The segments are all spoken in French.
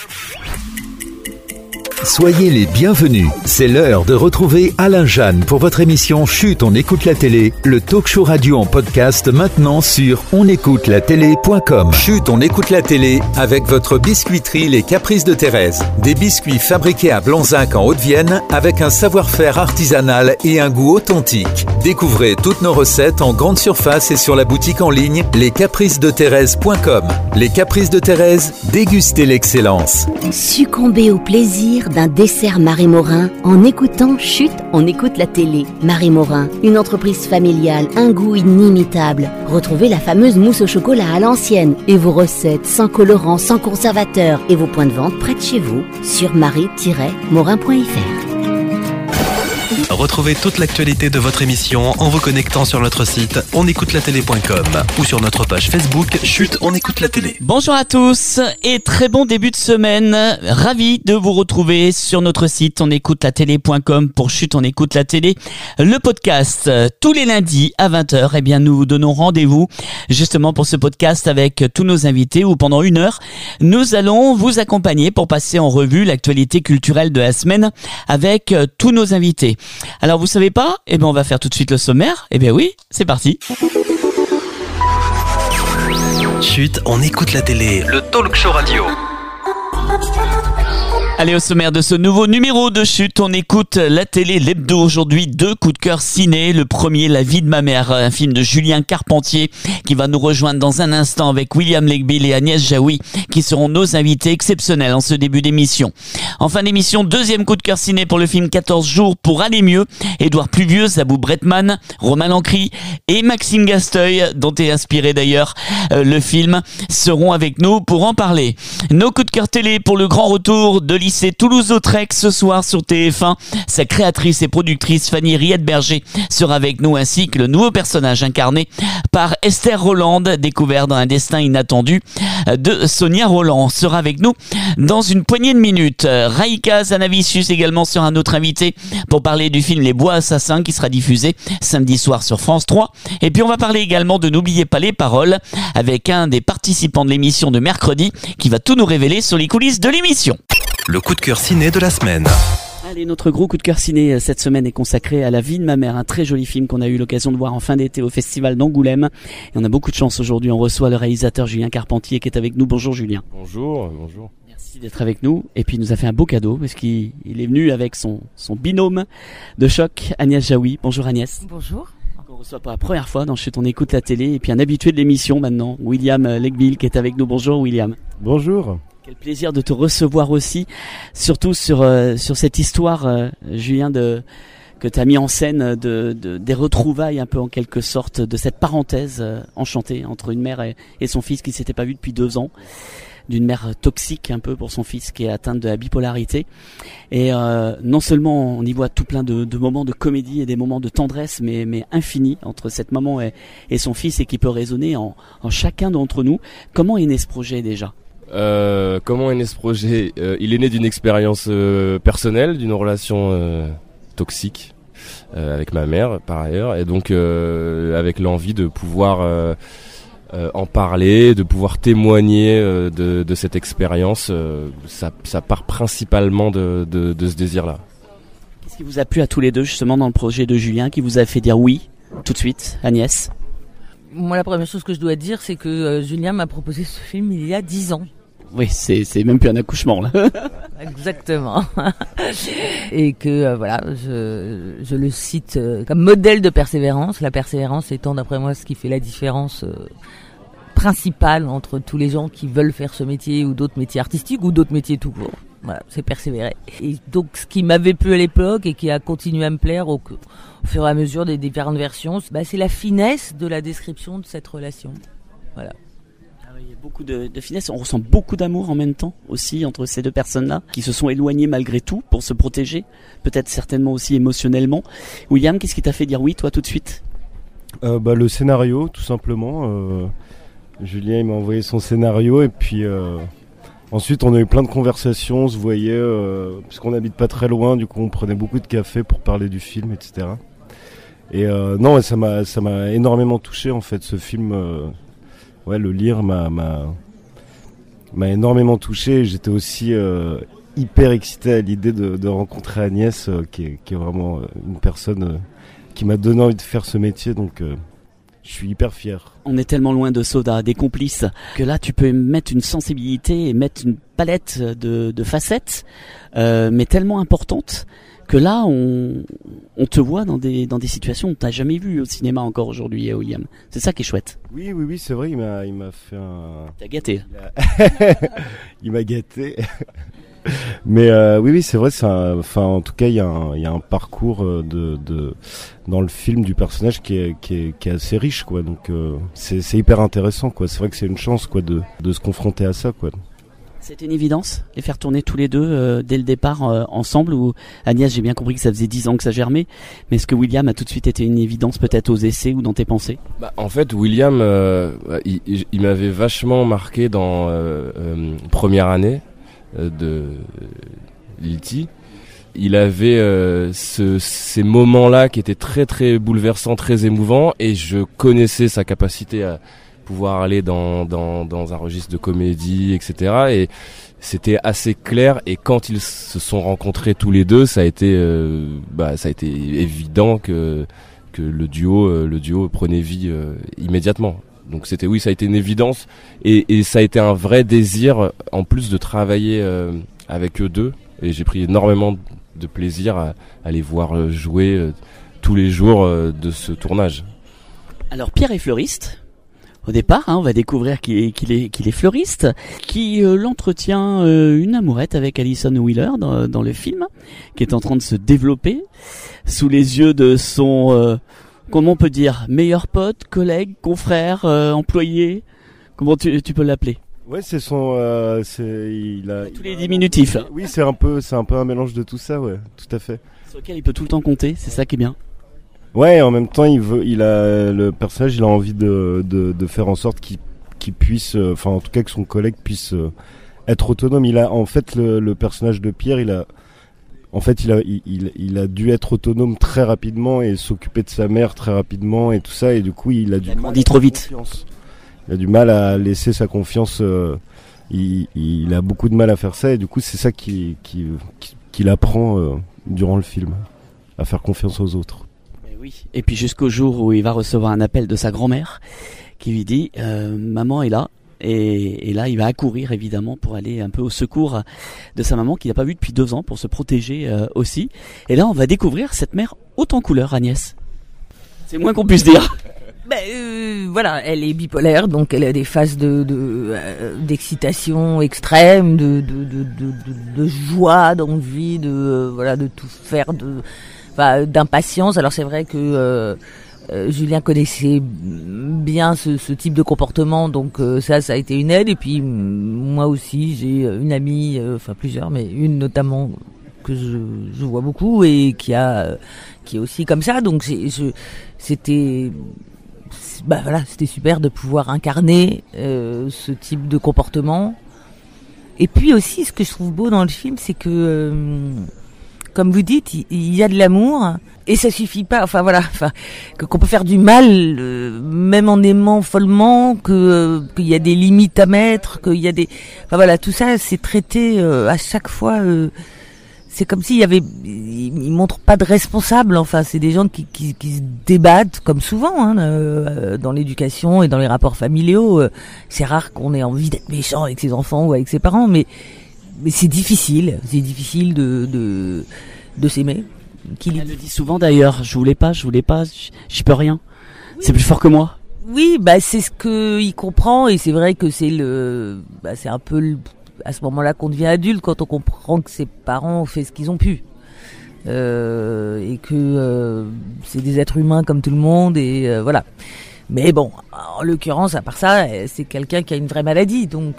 Soyez les bienvenus. C'est l'heure de retrouver Alain Jeanne pour votre émission Chut, on écoute la télé, le talk show radio en podcast maintenant sur onécoutelatélé.com. Chut, on écoute la télé avec votre biscuiterie Les Caprices de Thérèse. Des biscuits fabriqués à Blanzac en Haute-Vienne avec un savoir-faire artisanal et un goût authentique. Découvrez toutes nos recettes en grande surface et sur la boutique en ligne lescapricesdethérèse.com. Les Caprices de Thérèse, dégustez l'excellence. Succombez au plaisir d'un dessert Marie Morin en écoutant Chut, on écoute la télé. Marie Morin, une entreprise familiale, un goût inimitable. Retrouvez la fameuse mousse au chocolat à l'ancienne et vos recettes sans colorant, sans conservateur et vos points de vente près de chez vous sur marie-morin.fr. Retrouvez toute l'actualité de votre émission en vous connectant sur notre site onécoutelatélé.com ou sur notre page Facebook Chut, on écoute la télé. Bonjour à tous et très bon début de semaine. Ravi de vous retrouver sur notre site onécoutelatélé.com pour Chut, on écoute la télé. Le podcast tous les lundis à 20h. Eh bien, nous vous donnons rendez-vous justement pour ce podcast avec tous nos invités où pendant 1 heure, nous allons vous accompagner pour passer en revue l'actualité culturelle de la semaine avec tous nos invités. Alors vous savez pas ? Eh bien on va faire tout de suite le sommaire. Eh bien oui, c'est parti. Chut, on écoute la télé, le talk show radio. Allez, au sommaire de ce nouveau numéro de Chut, on écoute la télé, l'hebdo. Aujourd'hui, 2 coups de cœur ciné. Le premier, La vie de ma mère, un film de Julien Carpentier qui va nous rejoindre dans un instant avec William Legbill et Agnès Jaoui qui seront nos invités exceptionnels en ce début d'émission. En fin d'émission, 2e coup de cœur ciné pour le film 14 jours pour aller mieux. Édouard Pluvieux, Zabou Bretman, Romain Lancry et Maxime Gasteuil, dont est inspiré d'ailleurs le film, seront avec nous pour en parler. Nos coups de cœur télé pour le grand retour de lycée Toulouse-Lautrec ce soir sur TF1. Sa créatrice et productrice Fanny Riette-Berger sera avec nous ainsi que le nouveau personnage incarné par Esther Roland, découvert dans un destin inattendu de Sonia Roland, sera avec nous dans une poignée de minutes. Raïka Zanavicius également sera notre invité pour parler du film Les Bois Assassins qui sera diffusé samedi soir sur France 3. Et puis on va parler également de N'oubliez pas les paroles avec un des participants de l'émission de mercredi qui va tout nous révéler sur les coulisses de l'émission. Le coup de cœur ciné de la semaine. Allez, notre gros coup de cœur ciné cette semaine est consacré à La vie de ma mère, un très joli film qu'on a eu l'occasion de voir en fin d'été au festival d'Angoulême. Et on a beaucoup de chance aujourd'hui, on reçoit le réalisateur Julien Carpentier qui est avec nous. Bonjour Julien. Bonjour. Merci d'être avec nous. Et puis il nous a fait un beau cadeau parce qu'il est venu avec son binôme de choc, Agnès Jaoui. Bonjour Agnès. Bonjour. On reçoit pour la première fois dans Chut, on écoute la télé. Et puis un habitué de l'émission maintenant, William Legbill qui est avec nous. Bonjour William. Bonjour. Quel plaisir de te recevoir aussi, surtout sur cette histoire, Julien, que tu as mis en scène des retrouvailles un peu en quelque sorte, de cette parenthèse enchantée entre une mère et son fils qui ne s'étaient pas vus depuis 2 ans, d'une mère toxique un peu pour son fils qui est atteinte de la bipolarité. Et non seulement on y voit tout plein de moments de comédie et des moments de tendresse, mais infinis entre cette maman et son fils et qui peut résonner en chacun d'entre nous. Comment est né ce projet déjà ? Comment est né ce projet ? Il est né d'une expérience personnelle, d'une relation toxique avec ma mère par ailleurs, et donc avec l'envie de pouvoir en parler, de pouvoir témoigner de cette expérience. Ça part principalement de ce désir-là. Qu'est-ce qui vous a plu à tous les deux justement dans le projet de Julien, qui vous a fait dire oui tout de suite, Agnès ? Moi, la première chose que je dois dire, c'est que Julien m'a proposé ce film il y a 10 ans. Oui, c'est même plus un accouchement là. Exactement. Et que voilà, je le cite comme modèle de persévérance. La persévérance étant, d'après moi, ce qui fait la différence principale entre tous les gens qui veulent faire ce métier ou d'autres métiers artistiques ou d'autres métiers tout court. Voilà, c'est persévérer. Et donc, ce qui m'avait plu à l'époque et qui a continué à me plaire au fur et à mesure des différentes versions, c'est la finesse de la description de cette relation. Voilà. Il y a beaucoup de finesse, on ressent beaucoup d'amour en même temps aussi entre ces deux personnes-là qui se sont éloignées malgré tout pour se protéger, peut-être certainement aussi émotionnellement. William, qu'est-ce qui t'a fait dire oui toi tout de suite ? Le scénario tout simplement. Julien il m'a envoyé son scénario et puis ensuite on a eu plein de conversations, on se voyait puisqu'on n'habite pas très loin, du coup on prenait beaucoup de café pour parler du film, etc. Et non, ça m'a énormément touché en fait ce film. Le lire m'a m'a énormément touché. J'étais aussi hyper excité à l'idée de rencontrer Agnès, qui est vraiment une personne qui m'a donné envie de faire ce métier, donc je suis hyper fier. On est tellement loin de Soda, des complices, que là tu peux mettre une sensibilité et mettre une palette de facettes, mais tellement importante, que là on te voit dans des situations que tu n'as jamais vues au cinéma encore aujourd'hui, William. C'est ça qui est chouette. Oui, c'est vrai, il m'a fait un... T'as gâté. Il m'a gâté. Mais oui, c'est vrai. En tout cas, il y a un parcours dans le film du personnage qui est assez riche, quoi. Donc c'est hyper intéressant, quoi. C'est vrai que c'est une chance, quoi, de se confronter à ça, quoi. C'était une évidence, les faire tourner tous les deux dès le départ ensemble. Ou Agnès, j'ai bien compris que ça faisait 10 ans que ça germait, mais est-ce que William a tout de suite été une évidence, peut-être aux essais ou dans tes pensées? En fait, William, il m'avait vachement marqué dans première année de Lilti. Il avait ces moments-là qui étaient très très bouleversants, très émouvants, et je connaissais sa capacité à pouvoir aller dans un registre de comédie, etc. Et c'était assez clair. Et quand ils se sont rencontrés tous les deux, ça a été évident que le duo prenait vie immédiatement. Donc ça a été une évidence, et ça a été un vrai désir en plus de travailler avec eux deux. Et j'ai pris énormément de plaisir à les voir jouer tous les jours de ce tournage. Alors Pierre est fleuriste. Au départ, on va découvrir qu'il est fleuriste, qui l'entretient une amourette avec Alison Wheeler dans le film, qui est en train de se développer sous les yeux de son, comment on peut dire, meilleur pote, collègue, confrère, employé. Comment tu peux l'appeler? Ouais, c'est son, il a tous les diminutifs. Oui, c'est un peu un mélange de tout ça, ouais, tout à fait. Sur lequel il peut tout le temps compter, c'est ça qui est bien. Ouais, en même temps, le personnage, il a envie de faire en sorte qu'il puisse, en tout cas que son collègue puisse être autonome. En fait, le personnage de Pierre, il a dû être autonome très rapidement et s'occuper de sa mère très rapidement et tout ça, et du coup, il a dit trop vite. Il a du mal à laisser sa confiance. Il a beaucoup de mal à faire ça, et du coup, c'est ça qu'il apprend durant le film, à faire confiance aux autres. Oui. Et puis jusqu'au jour où il va recevoir un appel de sa grand-mère qui lui dit maman est là, et là il va accourir évidemment pour aller un peu au secours de sa maman qu'il n'a pas vue depuis 2 ans, pour se protéger aussi. Et là on va découvrir cette mère haute en couleur, Agnès. C'est moins qu'on puisse dire. Voilà, elle est bipolaire, donc elle a des phases d'excitation extrême, de joie, d'envie, de tout faire, d'impatience. Alors c'est vrai que Julien connaissait bien ce type de comportement, donc ça a été une aide. Et puis moi aussi, j'ai une amie, plusieurs, mais une notamment que je vois beaucoup et qui est aussi comme ça. Donc c'était super de pouvoir incarner ce type de comportement. Et puis aussi, ce que je trouve beau dans le film, c'est que comme vous dites, il y a de l'amour, et ça suffit pas. Qu'on peut faire du mal, même en aimant follement, qu'il y a des limites à mettre, qu'il y a des, tout ça, c'est traité à chaque fois. C'est comme s'il y avait, ils montrent pas de responsable. C'est des gens qui se débattent, comme souvent dans l'éducation et dans les rapports familiaux. C'est rare qu'on ait envie d'être méchant avec ses enfants ou avec ses parents, mais c'est difficile de s'aimer. Elle le dit souvent d'ailleurs, je voulais pas, je peux rien. Oui. C'est plus fort que moi. Oui, c'est ce qu'il comprend, et c'est vrai que c'est un peu à ce moment-là qu'on devient adulte, quand on comprend que ses parents ont fait ce qu'ils ont pu. Et que c'est des êtres humains comme tout le monde, et voilà. Mais bon, en l'occurrence, à part ça, c'est quelqu'un qui a une vraie maladie, donc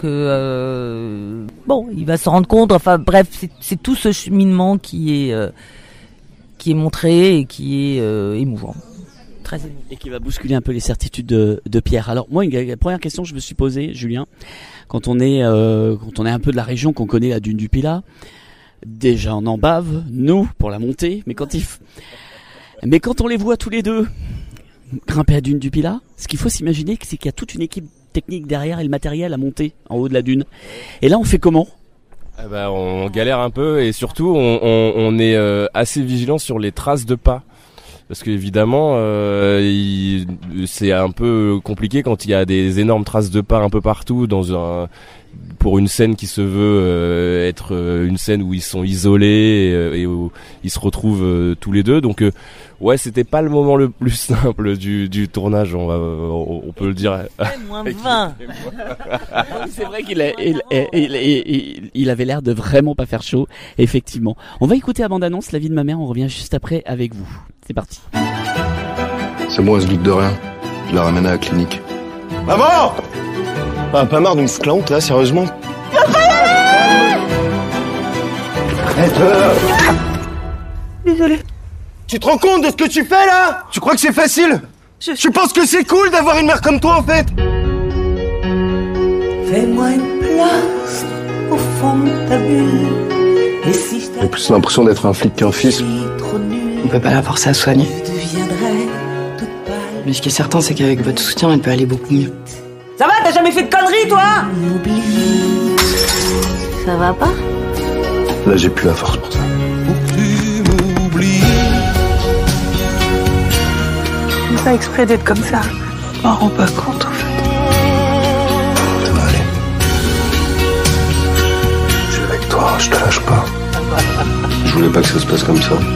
il va s'en rendre compte. C'est tout ce cheminement qui est montré et qui est émouvant, très émouvant. Et qui va bousculer un peu les certitudes de Pierre. Alors moi, la première question que je me suis posée, Julien, quand on est un peu de la région, qu'on connaît la dune du Pilat, déjà on en bave, nous, pour la montée, mais quand on les voit tous les deux grimper à dune du Pilat, ce qu'il faut s'imaginer, c'est qu'il y a toute une équipe technique derrière et le matériel à monter en haut de la dune. Et là, on fait comment ? On galère un peu et surtout on est assez vigilant sur les traces de pas. Parce qu'évidemment, c'est un peu compliqué quand il y a des énormes traces de pas un peu partout pour une scène qui se veut être une scène où ils sont isolés et où ils se retrouvent tous les deux. Donc ouais, c'était pas le moment le plus simple du tournage, on peut le dire. Moins 20. C'est vrai qu'il avait l'air de vraiment pas faire chaud, effectivement. On va écouter la bande-annonce, La vie de ma mère, on revient juste après avec vous. C'est parti. C'est bon, elle se doute de rien. Je la ramène à la clinique. Maman! Pas marre de me foutre la honte là, sérieusement? Désolé. Tu te rends compte de ce que tu fais là? Tu crois que c'est facile? Tu penses que c'est cool d'avoir une mère comme toi en fait? Fais-moi une place au fond de ta bulle. Et si je J'ai plus l'impression d'être un flic qu'un fils. On peut pas la forcer à soigner. deviendrai toute pâle. Mais ce qui est certain, c'est qu'avec votre soutien, elle peut aller beaucoup mieux. Ça va, t'as jamais fait de conneries, toi? Ça va pas? Là, j'ai plus la force pour ça. Je fais pas exprès d'être comme ça. Je m'en rends pas compte, en fait. Ça va aller. Je suis avec toi, je te lâche pas. Je voulais pas que ça se passe comme ça.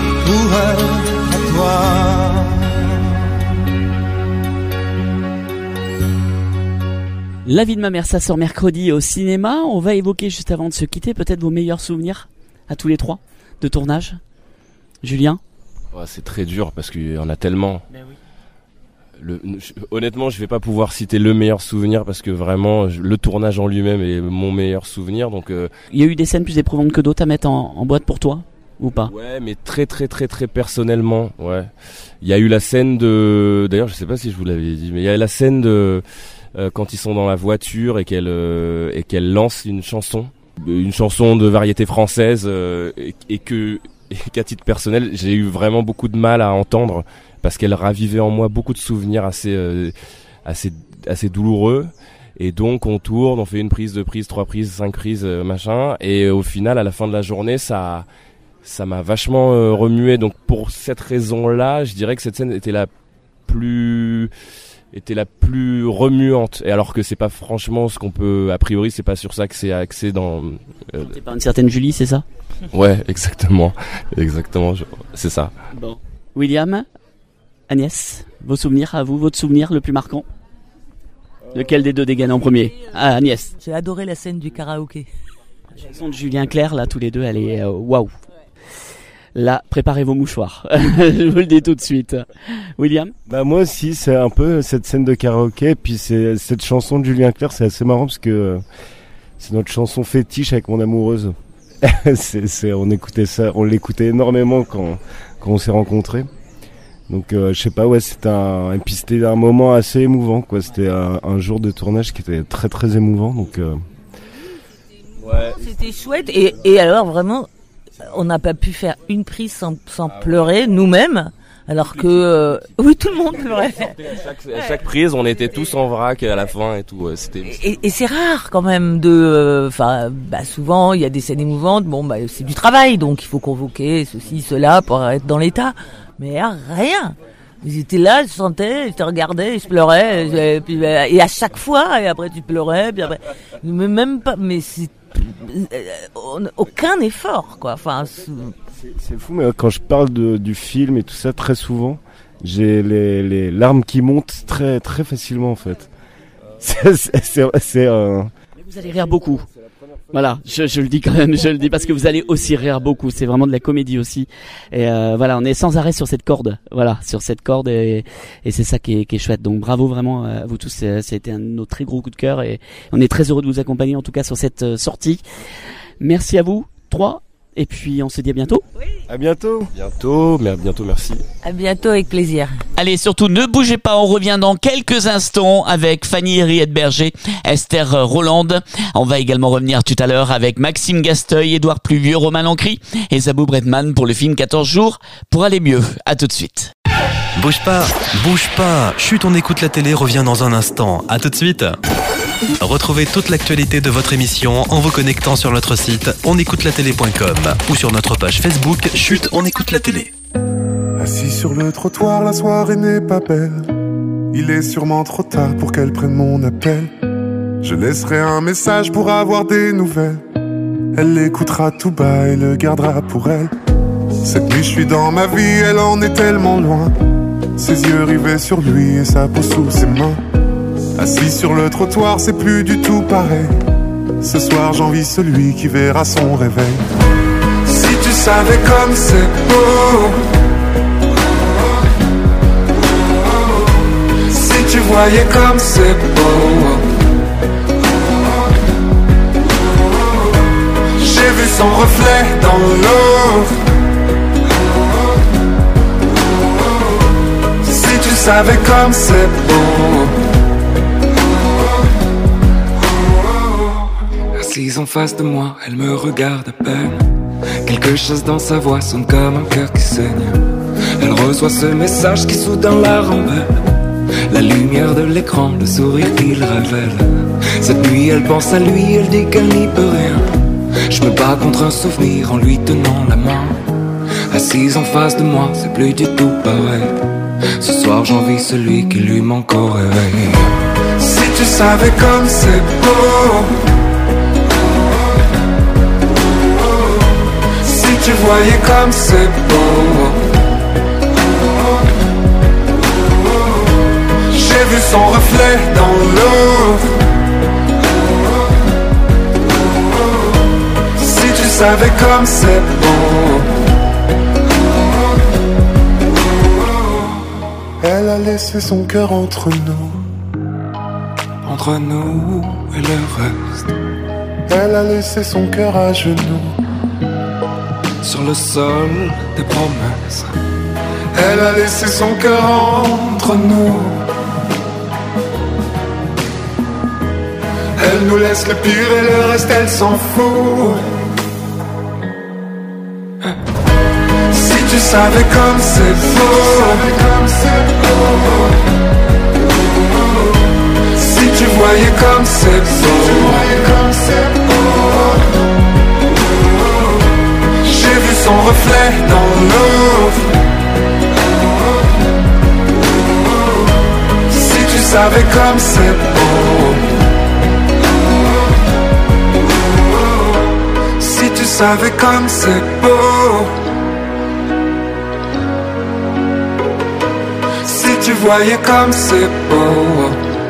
La vie de ma mère, ça sort mercredi au cinéma. On va évoquer juste avant de se quitter peut-être vos meilleurs souvenirs à tous les trois de tournage. Julien? Ouais, c'est très dur parce qu'il y en a tellement. Ben oui. Honnêtement, je vais pas pouvoir citer le meilleur souvenir parce que vraiment le tournage en lui-même est mon meilleur souvenir. Donc il y a eu des scènes plus éprouvantes que d'autres à mettre en boîte pour toi ou pas? Ouais, mais très personnellement, ouais. Il y a eu la scène d'ailleurs, je sais pas si je vous l'avais dit, mais il y a la scène de quand ils sont dans la voiture et qu'elle lance une chanson de variété française et qu'à titre personnel, j'ai eu vraiment beaucoup de mal à entendre parce qu'elle ravivait en moi beaucoup de souvenirs assez douloureux. Et donc on tourne, on fait une prise, 2 prises, 3 prises, 5 prises, machin. Et au final, à la fin de la journée, ça m'a vachement remué. Donc pour cette raison-là, je dirais que cette scène était la plus remuante. Et alors que c'est pas franchement ce qu'on peut, a priori, c'est pas sur ça que c'est axé dans. C'est pas une certaine Julie, c'est ça? Ouais, exactement, c'est ça. Bon. William, Agnès, vos souvenirs à vous, votre souvenir le plus marquant? Lequel des deux dégaine en premier? Ah, Agnès. J'ai adoré la scène du karaoké. La chanson de Julien Clerc, là, tous les deux, elle est waouh. Là, préparez vos mouchoirs. Je vous le dis tout de suite. William? Bah moi aussi, c'est un peu cette scène de karaoké, puis c'est cette chanson de Julien Clerc, c'est assez marrant parce que c'est notre chanson fétiche avec mon amoureuse. On écoutait ça, on l'écoutait énormément quand on s'est rencontrés. Donc je sais pas, ouais, et puis c'était un moment assez émouvant, quoi. C'était un jour de tournage qui était très très émouvant, donc. Ouais. C'était chouette et alors vraiment, on n'a pas pu faire une prise sans pleurer nous-mêmes. Alors que oui, tout le monde pleurait. À chaque prise, on était tous en vrac à la fin et tout. Et c'est rare quand même souvent il y a des scènes émouvantes. Bon, c'est du travail, donc il faut convoquer ceci, cela pour être dans l'état. Mais rien. Ils étaient là, ils se sentaient, ils te regardaient, ils se pleuraient. Et à chaque fois, et après tu pleurais, puis après, même pas. Mais c'est aucun effort, quoi. Enfin. C'est fou, mais quand je parle du film et tout ça, très souvent, j'ai les larmes qui montent très très facilement en fait. Vous allez rire beaucoup. Voilà, je le dis quand même, je le dis parce que vous allez aussi rire beaucoup. C'est vraiment de la comédie aussi. Et voilà, on est sans arrêt sur cette corde. Voilà, sur cette corde et c'est ça qui est chouette. Donc bravo vraiment à vous tous. Ça a été un de nos très gros coups de cœur et on est très heureux de vous accompagner en tout cas sur cette sortie. Merci à vous trois. Et puis on se dit à bientôt. Oui. À bientôt. Bientôt, merci. À bientôt, avec plaisir. Allez, surtout ne bougez pas, on revient dans quelques instants avec Fanny Henriette-Berger, Esther Roland. On va également revenir tout à l'heure avec Maxime Gasteuil, Édouard Pluvieux, Romain Lancry et Zabou Bredman pour le film 14 jours pour aller mieux. À tout de suite. Bouge pas. Chut, on écoute la télé revient dans un instant. À tout de suite. Retrouvez toute l'actualité de votre émission en vous connectant sur notre site onécoutelatélé.com ou sur notre page Facebook Chut, on écoute la télé. Assis sur le trottoir, la soirée n'est pas belle. Il est sûrement trop tard pour qu'elle prenne mon appel. Je laisserai un message pour avoir des nouvelles. Elle l'écoutera tout bas et le gardera pour elle. Cette nuit je suis dans ma vie, elle en est tellement loin. Ses yeux rivés sur lui et sa peau sous ses mains. Assis sur le trottoir, c'est plus du tout pareil. Ce soir j'envie celui qui verra son réveil. Si tu savais comme c'est beau, si tu voyais comme c'est beau. J'ai vu son reflet dans l'eau. Si tu savais comme c'est beau. Assise en face de moi, elle me regarde à peine. Quelque chose dans sa voix sonne comme un cœur qui saigne. Elle reçoit ce message qui soudain la rend belle. La lumière de l'écran, le sourire qu'il révèle. Cette nuit elle pense à lui, elle dit qu'elle n'y peut rien. Je me bats contre un souvenir en lui tenant la main. Assise en face de moi, c'est plus du tout pareil. Ce soir j'envie celui qui lui manque au réveil. Si tu savais comme c'est beau, si tu voyais comme c'est beau. J'ai vu son reflet dans l'eau. Si tu savais comme c'est beau. Elle a laissé son cœur entre nous et le reste. Elle a laissé son cœur à genoux sur le sol des promesses. Elle a laissé son cœur entre nous. Elle nous laisse le pire et le reste elle s'en fout. Si tu savais comme c'est beau, si tu voyais comme c'est beau. J'ai vu son reflet dans l'eau. Si tu savais comme c'est beau. Si tu savais comme c'est beau. Si tu voyais comme c'est beau.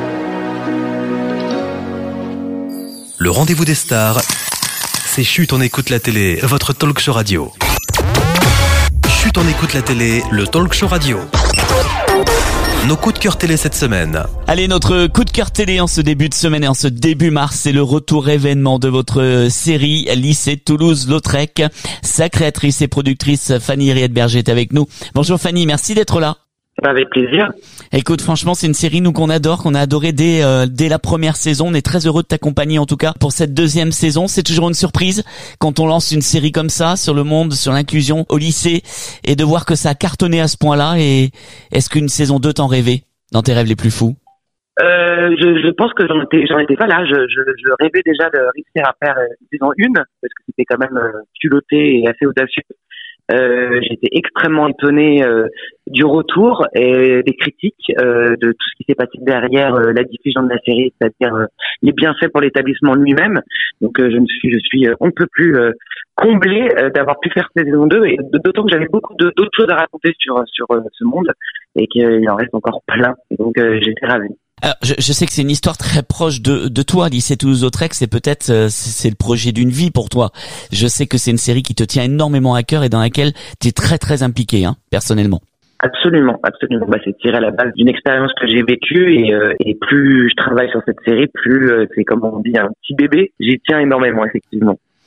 Le rendez-vous des stars, c'est Chut, on écoute la télé, votre talk show radio. Chut, on écoute la télé, le talk show radio. Nos coups de cœur télé cette semaine. Allez, notre coup de cœur télé en ce début de semaine et en ce début mars, c'est le retour événement de votre série Lycée Toulouse-Lautrec. Sa créatrice et productrice Fanny Rietberger est avec nous. Bonjour Fanny, merci d'être là. Avec plaisir. Écoute, franchement, c'est une série nous qu'on adore, qu'on a adoré dès la première saison. On est très heureux de t'accompagner en tout cas pour cette deuxième saison. C'est toujours une surprise quand on lance une série comme ça sur le monde, sur l'inclusion au lycée, et de voir que ça a cartonné à ce point-là. Et est-ce qu'une saison 2 t'en rêvait dans tes rêves les plus fous? Je pense que j'en étais pas là. Je rêvais déjà de réussir à faire une saison 1 parce que c'était quand même culotté et assez audacieux. J'étais extrêmement étonné du retour et des critiques, de tout ce qui s'est passé derrière la diffusion de la série, c'est-à-dire les bienfaits pour l'établissement lui-même. Donc je suis on ne peut plus comblé d'avoir pu faire cette saison 2, et d'autant que j'avais beaucoup d'autres choses à raconter sur ce monde et qu'il en reste encore plein. Donc j'étais ravi. Alors, je sais que c'est une histoire très proche de toi, Lycée Toulouse-Lautrec. C'est peut-être c'est le projet d'une vie pour toi. Je sais que c'est une série qui te tient énormément à cœur et dans laquelle tu es très très impliqué, personnellement. Absolument. Bah, c'est tiré à la base d'une expérience que j'ai vécue et plus je travaille sur cette série, plus c'est comme on dit un petit bébé. J'y tiens énormément, effectivement.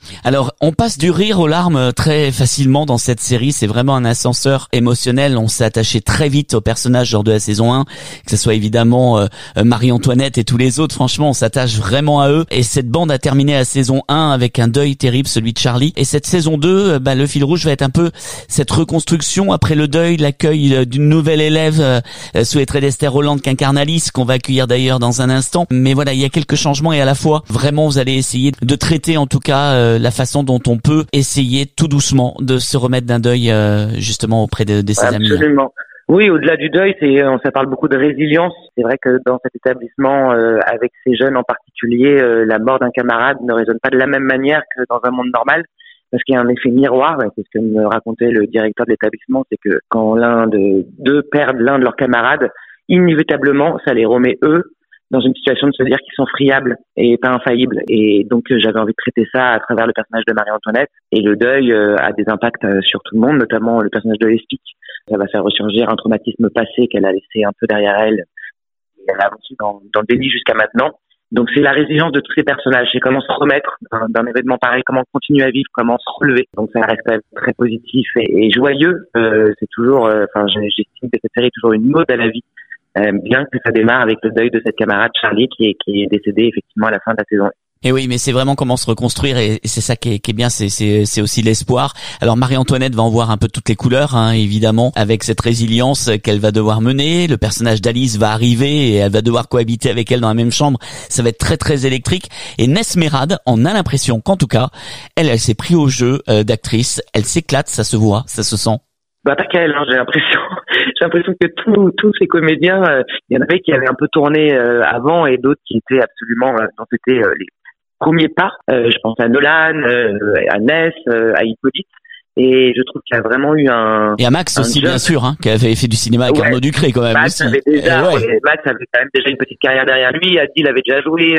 Alors, on passe du rire aux larmes très facilement dans cette série. C'est vraiment un ascenseur émotionnel. On s'est attaché très vite aux personnages genre de la saison 1, que ce soit évidemment Marie-Antoinette et tous les autres. Franchement, on s'attache vraiment à eux. Et cette bande a terminé la saison 1 avec un deuil terrible, celui de Charlie. Et cette saison 2, le fil rouge va être un peu cette reconstruction après le deuil, l'accueil d'une nouvelle élève sous les traits d'Esther Hollande qu'incarne Alice, qu'on va accueillir d'ailleurs dans un instant. Mais voilà, il y a quelques changements et à la fois, vraiment, vous allez essayer de traiter en tout cas la façon dont on peut essayer tout doucement de se remettre d'un deuil justement auprès de ses amis. Absolument. Oui, au-delà du deuil, ça parle beaucoup de résilience. C'est vrai que dans cet établissement, avec ces jeunes en particulier, la mort d'un camarade ne résonne pas de la même manière que dans un monde normal, parce qu'il y a un effet miroir. C'est ce que me racontait le directeur de l'établissement, c'est que quand deux perdent l'un de leurs camarades, inévitablement, ça les remet eux dans une situation de se dire qu'ils sont friables et pas infaillibles. Et donc, j'avais envie de traiter ça à travers le personnage de Marie-Antoinette. Et le deuil a des impacts sur tout le monde, notamment le personnage de Lestique. Ça va faire ressurgir un traumatisme passé qu'elle a laissé un peu derrière elle. Et elle a avancé dans le déni jusqu'à maintenant. Donc, c'est la résilience de tous ces personnages. C'est comment se remettre d'un événement pareil, comment continuer à vivre, comment se relever. Donc, ça reste quand même très positif et joyeux. C'est toujours, j'estime que cette série est toujours une ode à la vie. Bien que ça démarre avec le deuil de cette camarade Charlie qui est décédée effectivement à la fin de la saison. Et oui, mais c'est vraiment comment se reconstruire et c'est ça qui est bien, c'est aussi l'espoir. Alors Marie-Antoinette va en voir un peu toutes les couleurs, évidemment, avec cette résilience qu'elle va devoir mener. Le personnage d'Alice va arriver et elle va devoir cohabiter avec elle dans la même chambre. Ça va être très très électrique. Et Nesmerade, on a l'impression qu'en tout cas, elle s'est pris au jeu d'actrice. Elle s'éclate, ça se voit, ça se sent. Pas qu'elle, j'ai l'impression que tous ces comédiens, il y en avait qui avaient un peu tourné avant et d'autres qui étaient absolument, dont c'était les premiers pas. Je pense à Nolan, à Ness, à Hippolyte. Et je trouve qu'il y a vraiment eu et à Max aussi, bien sûr, qui avait fait du cinéma avec Arnaud Ducré quand même. Max aussi. Max avait quand même déjà une petite carrière derrière lui. Adil avait déjà joué.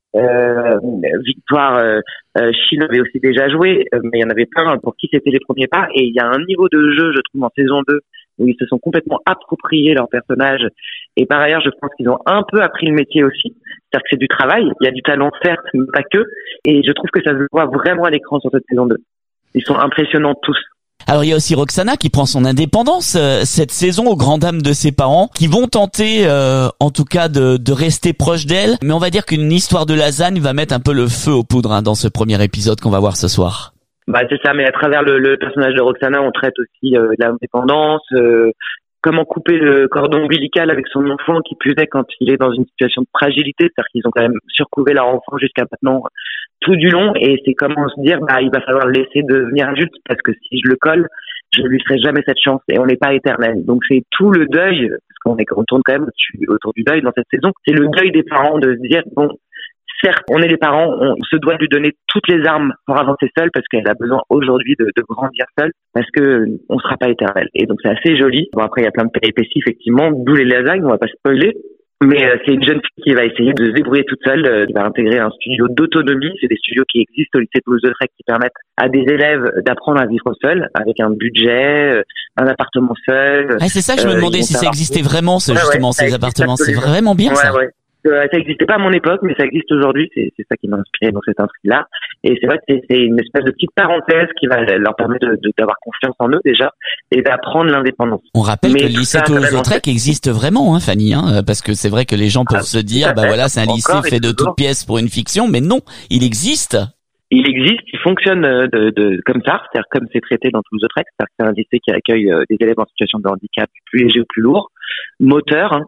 Victoire Chine avait aussi déjà joué, mais il y en avait plein pour qui c'était les premiers pas. Et il y a un niveau de jeu, je trouve, en saison 2 où ils se sont complètement appropriés leur personnage. Et par ailleurs, je pense qu'ils ont un peu appris le métier aussi. C'est-à-dire que c'est du travail. Il y a du talent, certes, mais pas que. Et je trouve que ça se voit vraiment à l'écran sur cette saison 2. Ils sont impressionnants tous. Alors il y a aussi Roxana qui prend son indépendance cette saison aux grandes dames de ses parents qui vont tenter en tout cas de rester proche d'elle. Mais on va dire qu'une histoire de lasagne va mettre un peu le feu aux poudres dans ce premier épisode qu'on va voir ce soir. C'est ça, mais à travers le personnage de Roxana, on traite aussi l'indépendance, comment couper le cordon ombilical avec son enfant qui plus est quand il est dans une situation de fragilité, c'est-à-dire qu'ils ont quand même surcouvé leur enfant jusqu'à maintenant tout du long, et c'est comment se dire il va falloir le laisser devenir adulte parce que si je le colle, je lui ferai jamais cette chance et on n'est pas éternel. Donc c'est tout le deuil, parce qu'on tourne quand même autour du deuil dans cette saison, c'est le deuil des parents de se dire certes, on est les parents, on se doit lui donner toutes les armes pour avancer seule parce qu'elle a besoin aujourd'hui de grandir seule parce que on sera pas éternel. Et donc c'est assez joli. Bon, après il y a plein de péripéties effectivement, d'où les lasagnes, on va pas spoiler. Mais c'est une jeune fille qui va essayer de se débrouiller toute seule, qui va intégrer un studio d'autonomie. C'est des studios qui existent au lycée Toulouse-Lautrec qui permettent à des élèves d'apprendre à vivre seuls, avec un budget, un appartement seul. C'est ça que je me demandais si ça existait vraiment, justement, ces appartements. C'est vraiment bien ça. Ça n'existait pas à mon époque, mais ça existe aujourd'hui. C'est ça qui m'a inspiré dans cette intrigue-là. Et c'est vrai que c'est une espèce de petite parenthèse qui va leur permettre d'avoir confiance en eux déjà et d'apprendre l'indépendance. On rappelle que le lycée Toulouse-Lautrec existe vraiment, Fanny, parce que c'est vrai que les gens peuvent se dire, c'est un lycée fait de toutes pièces pour une fiction, mais non, il existe. Il existe, il fonctionne comme ça, c'est-à-dire comme c'est traité dans Toulouse-Lautrec, c'est-à-dire que c'est un lycée qui accueille des élèves en situation de handicap plus léger ou plus lourd, moteur,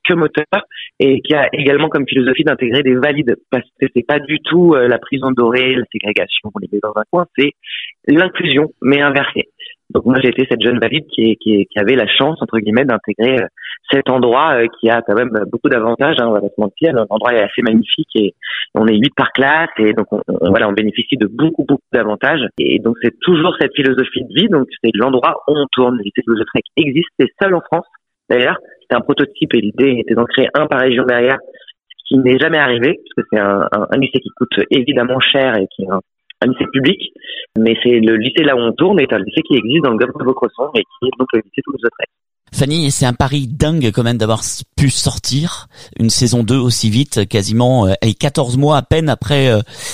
et qui a également comme philosophie d'intégrer des valides, parce que c'est pas du tout la prison dorée, la ségrégation, on les met dans un coin, c'est l'inclusion, mais inversée. Donc moi j'ai été cette jeune valide qui avait la chance entre guillemets d'intégrer cet endroit qui a quand même beaucoup d'avantages, on va pas se mentir, l'endroit est assez magnifique et on est 8 par classe et donc on bénéficie de beaucoup d'avantages et donc c'est toujours cette philosophie de vie, donc c'est l'endroit où on tourne. Le lycée Toulouse-Lautrec existe, c'est seul en France d'ailleurs, c'est un prototype et l'idée était d'en créer un par région derrière, ce qui n'est jamais arrivé parce que c'est un lycée qui coûte évidemment cher et qui est un lycée public, mais c'est le lycée là où on tourne est un lycée qui existe dans le golfe de Vaucresson et qui est donc le lycée Toulouse-Lautrec. Fanny, c'est un pari dingue quand même d'avoir pu sortir une saison 2 aussi vite, quasiment 14 mois à peine après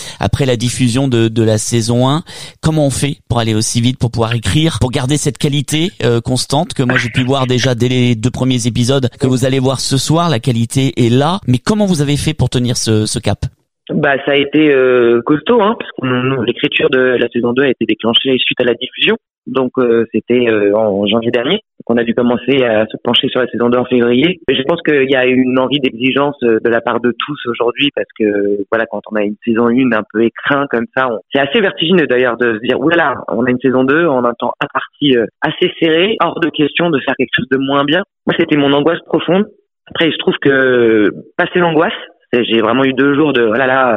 la diffusion de la saison 1. Comment on fait pour aller aussi vite, pour pouvoir écrire, pour garder cette qualité constante que moi j'ai pu voir déjà dès les 2 premiers épisodes que vous allez voir ce soir? La qualité est là, mais comment vous avez fait pour tenir ce cap? Bah, ça a été costaud, parce que l'écriture de la saison 2 a été déclenchée suite à la diffusion. Donc c'était en janvier dernier. Donc on a dû commencer à se pencher sur la saison 2 en février. Mais je pense qu'il y a une envie d'exigence de la part de tous aujourd'hui, parce que voilà, quand on a une saison 1 un peu écrin comme ça, c'est assez vertigineux d'ailleurs de se dire oulala, on a une saison 2 en un temps imparti assez serré, hors de question de faire quelque chose de moins bien. Moi, c'était mon angoisse profonde. Après, je trouve que passer l'angoisse, j'ai vraiment eu 2 jours de oh là là,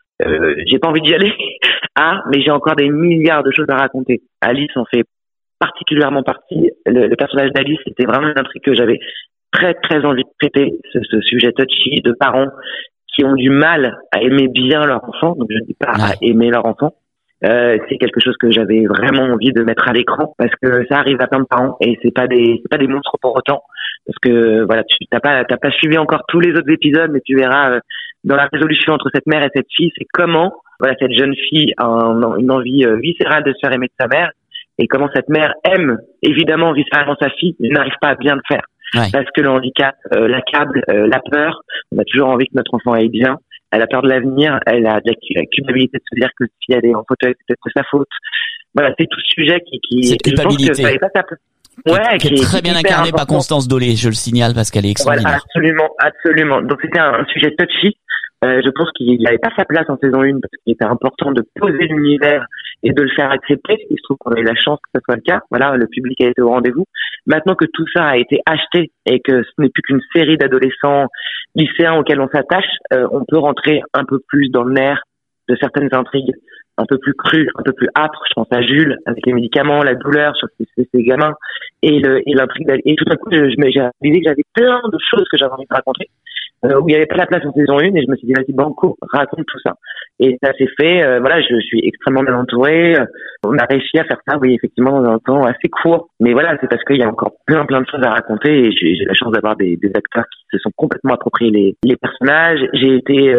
j'ai pas envie d'y aller. Mais j'ai encore des milliards de choses à raconter. Alice en fait particulièrement partie. Le personnage d'Alice, c'était vraiment une intrigue que j'avais très très envie de traiter, ce sujet touchy de parents qui ont du mal à aimer bien leur enfant. Donc je ne dis pas à aimer leur enfant. C'est quelque chose que j'avais vraiment envie de mettre à l'écran, parce que ça arrive à plein de parents et c'est pas des monstres pour autant, parce que voilà, t'as pas suivi encore tous les autres épisodes, mais tu verras dans la résolution entre cette mère et cette fille, c'est comment voilà, cette jeune fille a une envie viscérale de se faire aimer de sa mère, et comment cette mère aime évidemment viscéralement sa fille, mais n'arrive pas à bien le faire. Ouais. Parce que le handicap l'accable, la peur, on a toujours envie que notre enfant aille bien, elle a peur de l'avenir, elle a de la culpabilité de se dire que si elle est en fauteuil, c'est peut-être sa faute. Voilà, c'est tout ce sujet qui cette culpabilité. Je pense que ça n'est pas sa place. Ouais, qui est très bien incarné par Constance Dolé, je le signale, parce qu'elle est extraordinaire. Voilà, absolument. Donc c'était un sujet touchy. Je pense qu'il n'avait pas sa place en saison 1, parce qu'il était important de poser l'univers et de le faire accepter. Il se trouve qu'on a eu la chance que ce soit le cas. Voilà, le public a été au rendez-vous. Maintenant que tout ça a été acheté et que ce n'est plus qu'une série d'adolescents lycéens auxquels on s'attache, on peut rentrer un peu plus dans le nerf de certaines intrigues, un peu plus crues, un peu plus âpres. Je pense à Jules avec les médicaments, la douleur sur ces gamins et l'intrigue. Et tout d'un coup, j'ai réalisé que j'avais plein de choses que j'avais envie de raconter, où il n'y avait pas la place en saison 1, et je me suis dit vas-y banco, raconte tout ça. Et ça s'est fait. Voilà, je suis extrêmement bien entouré. On a réussi à faire ça, oui, effectivement, dans un temps assez court. Mais voilà, c'est parce qu'il y a encore plein de choses à raconter, et j'ai la chance d'avoir des acteurs qui se sont complètement appropriés les personnages. J'ai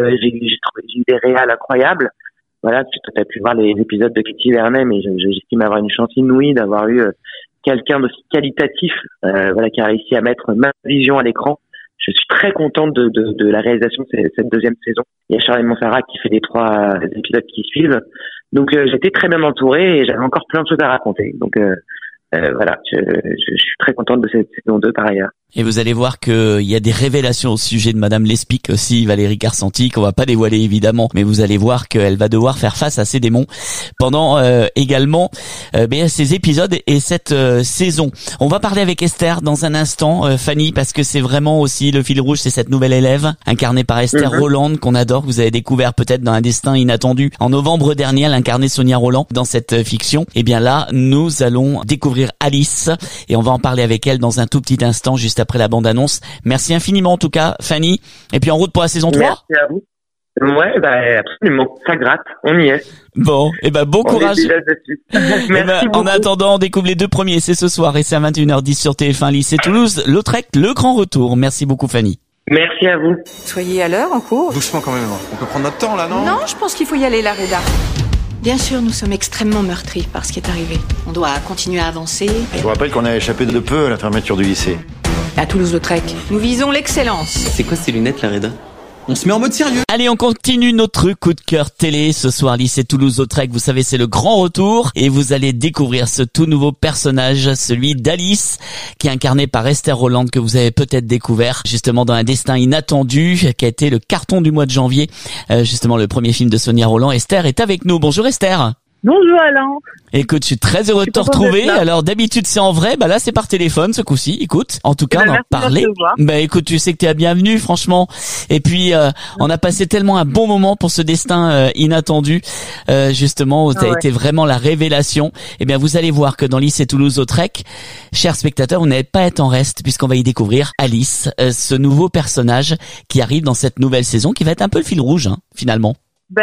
eu des réals incroyables. Voilà, tu as pu voir les épisodes de Katie Vernet, mais j'estime avoir une chance inouïe d'avoir eu quelqu'un d'aussi qualitatif, voilà, qui a réussi à mettre ma vision à l'écran. Je suis très contente de la réalisation de cette deuxième saison. Il y a Charles Monferrat qui fait les 3 épisodes qui suivent. Donc j'étais très bien entourée et j'avais encore plein de choses à raconter. Donc voilà, je suis très contente de cette saison 2 par ailleurs. Et vous allez voir qu'il y a des révélations au sujet de Madame Lespic aussi, Valérie Carcenti, qu'on va pas dévoiler évidemment, mais vous allez voir qu'elle va devoir faire face à ces démons pendant également ces épisodes et cette saison. On va parler avec Esther dans un instant, Fanny, parce que c'est vraiment aussi le fil rouge, c'est cette nouvelle élève incarnée par Esther Rolland qu'on adore, que vous avez découvert peut-être dans Un destin inattendu. En novembre dernier, elle incarnait Sonia Rolland dans cette fiction. Et bien là, nous allons découvrir Alice et on va en parler avec elle dans un tout petit instant, juste après la bande-annonce. Merci infiniment en tout cas, Fanny. Et puis en route pour la saison 3. Merci à vous. Ouais, absolument. Ça gratte. On y est. Bon, bon courage. Merci beaucoup. En attendant, on découvre les 2 premiers. C'est ce soir et c'est à 21h10 sur TF1 Lycée Toulouse. Lautrec, le grand retour. Merci beaucoup, Fanny. Merci à vous. Soyez à l'heure en cours. Doucement quand même. On peut prendre notre temps là, non? Non, je pense qu'il faut y aller là, Reda. Bien sûr, nous sommes extrêmement meurtris par ce qui est arrivé. On doit continuer à avancer. Je vous rappelle qu'on a échappé de peu à la fermeture du lycée. À Toulouse-Lautrec, nous visons l'excellence. C'est quoi ces lunettes là, Reda? On se met en mode sérieux. Allez, on continue notre coup de cœur télé ce soir, lycée Toulouse-Lautrec. Vous savez, c'est le grand retour et vous allez découvrir ce tout nouveau personnage, celui d'Alice, qui est incarné par Esther Rolland, que vous avez peut-être découvert justement dans Un destin inattendu, qui a été le carton du mois de janvier, justement le premier film de Sonia Rolland. Esther est avec nous. Bonjour Esther. Bonjour Alain. Écoute, je suis très heureux de te retrouver. Alors d'habitude c'est en vrai, là c'est par téléphone ce coup-ci. Écoute, en tout cas on en parlait. Écoute, tu sais que t'es la bienvenue franchement. Et puis on a passé tellement un bon moment pour ce destin inattendu, justement où t'as été vraiment la révélation. Eh bien vous allez voir que dans Lycée Toulouse-Lautrec, chers spectateurs, vous n'allez pas être en reste puisqu'on va y découvrir Alice, ce nouveau personnage qui arrive dans cette nouvelle saison, qui va être un peu le fil rouge finalement.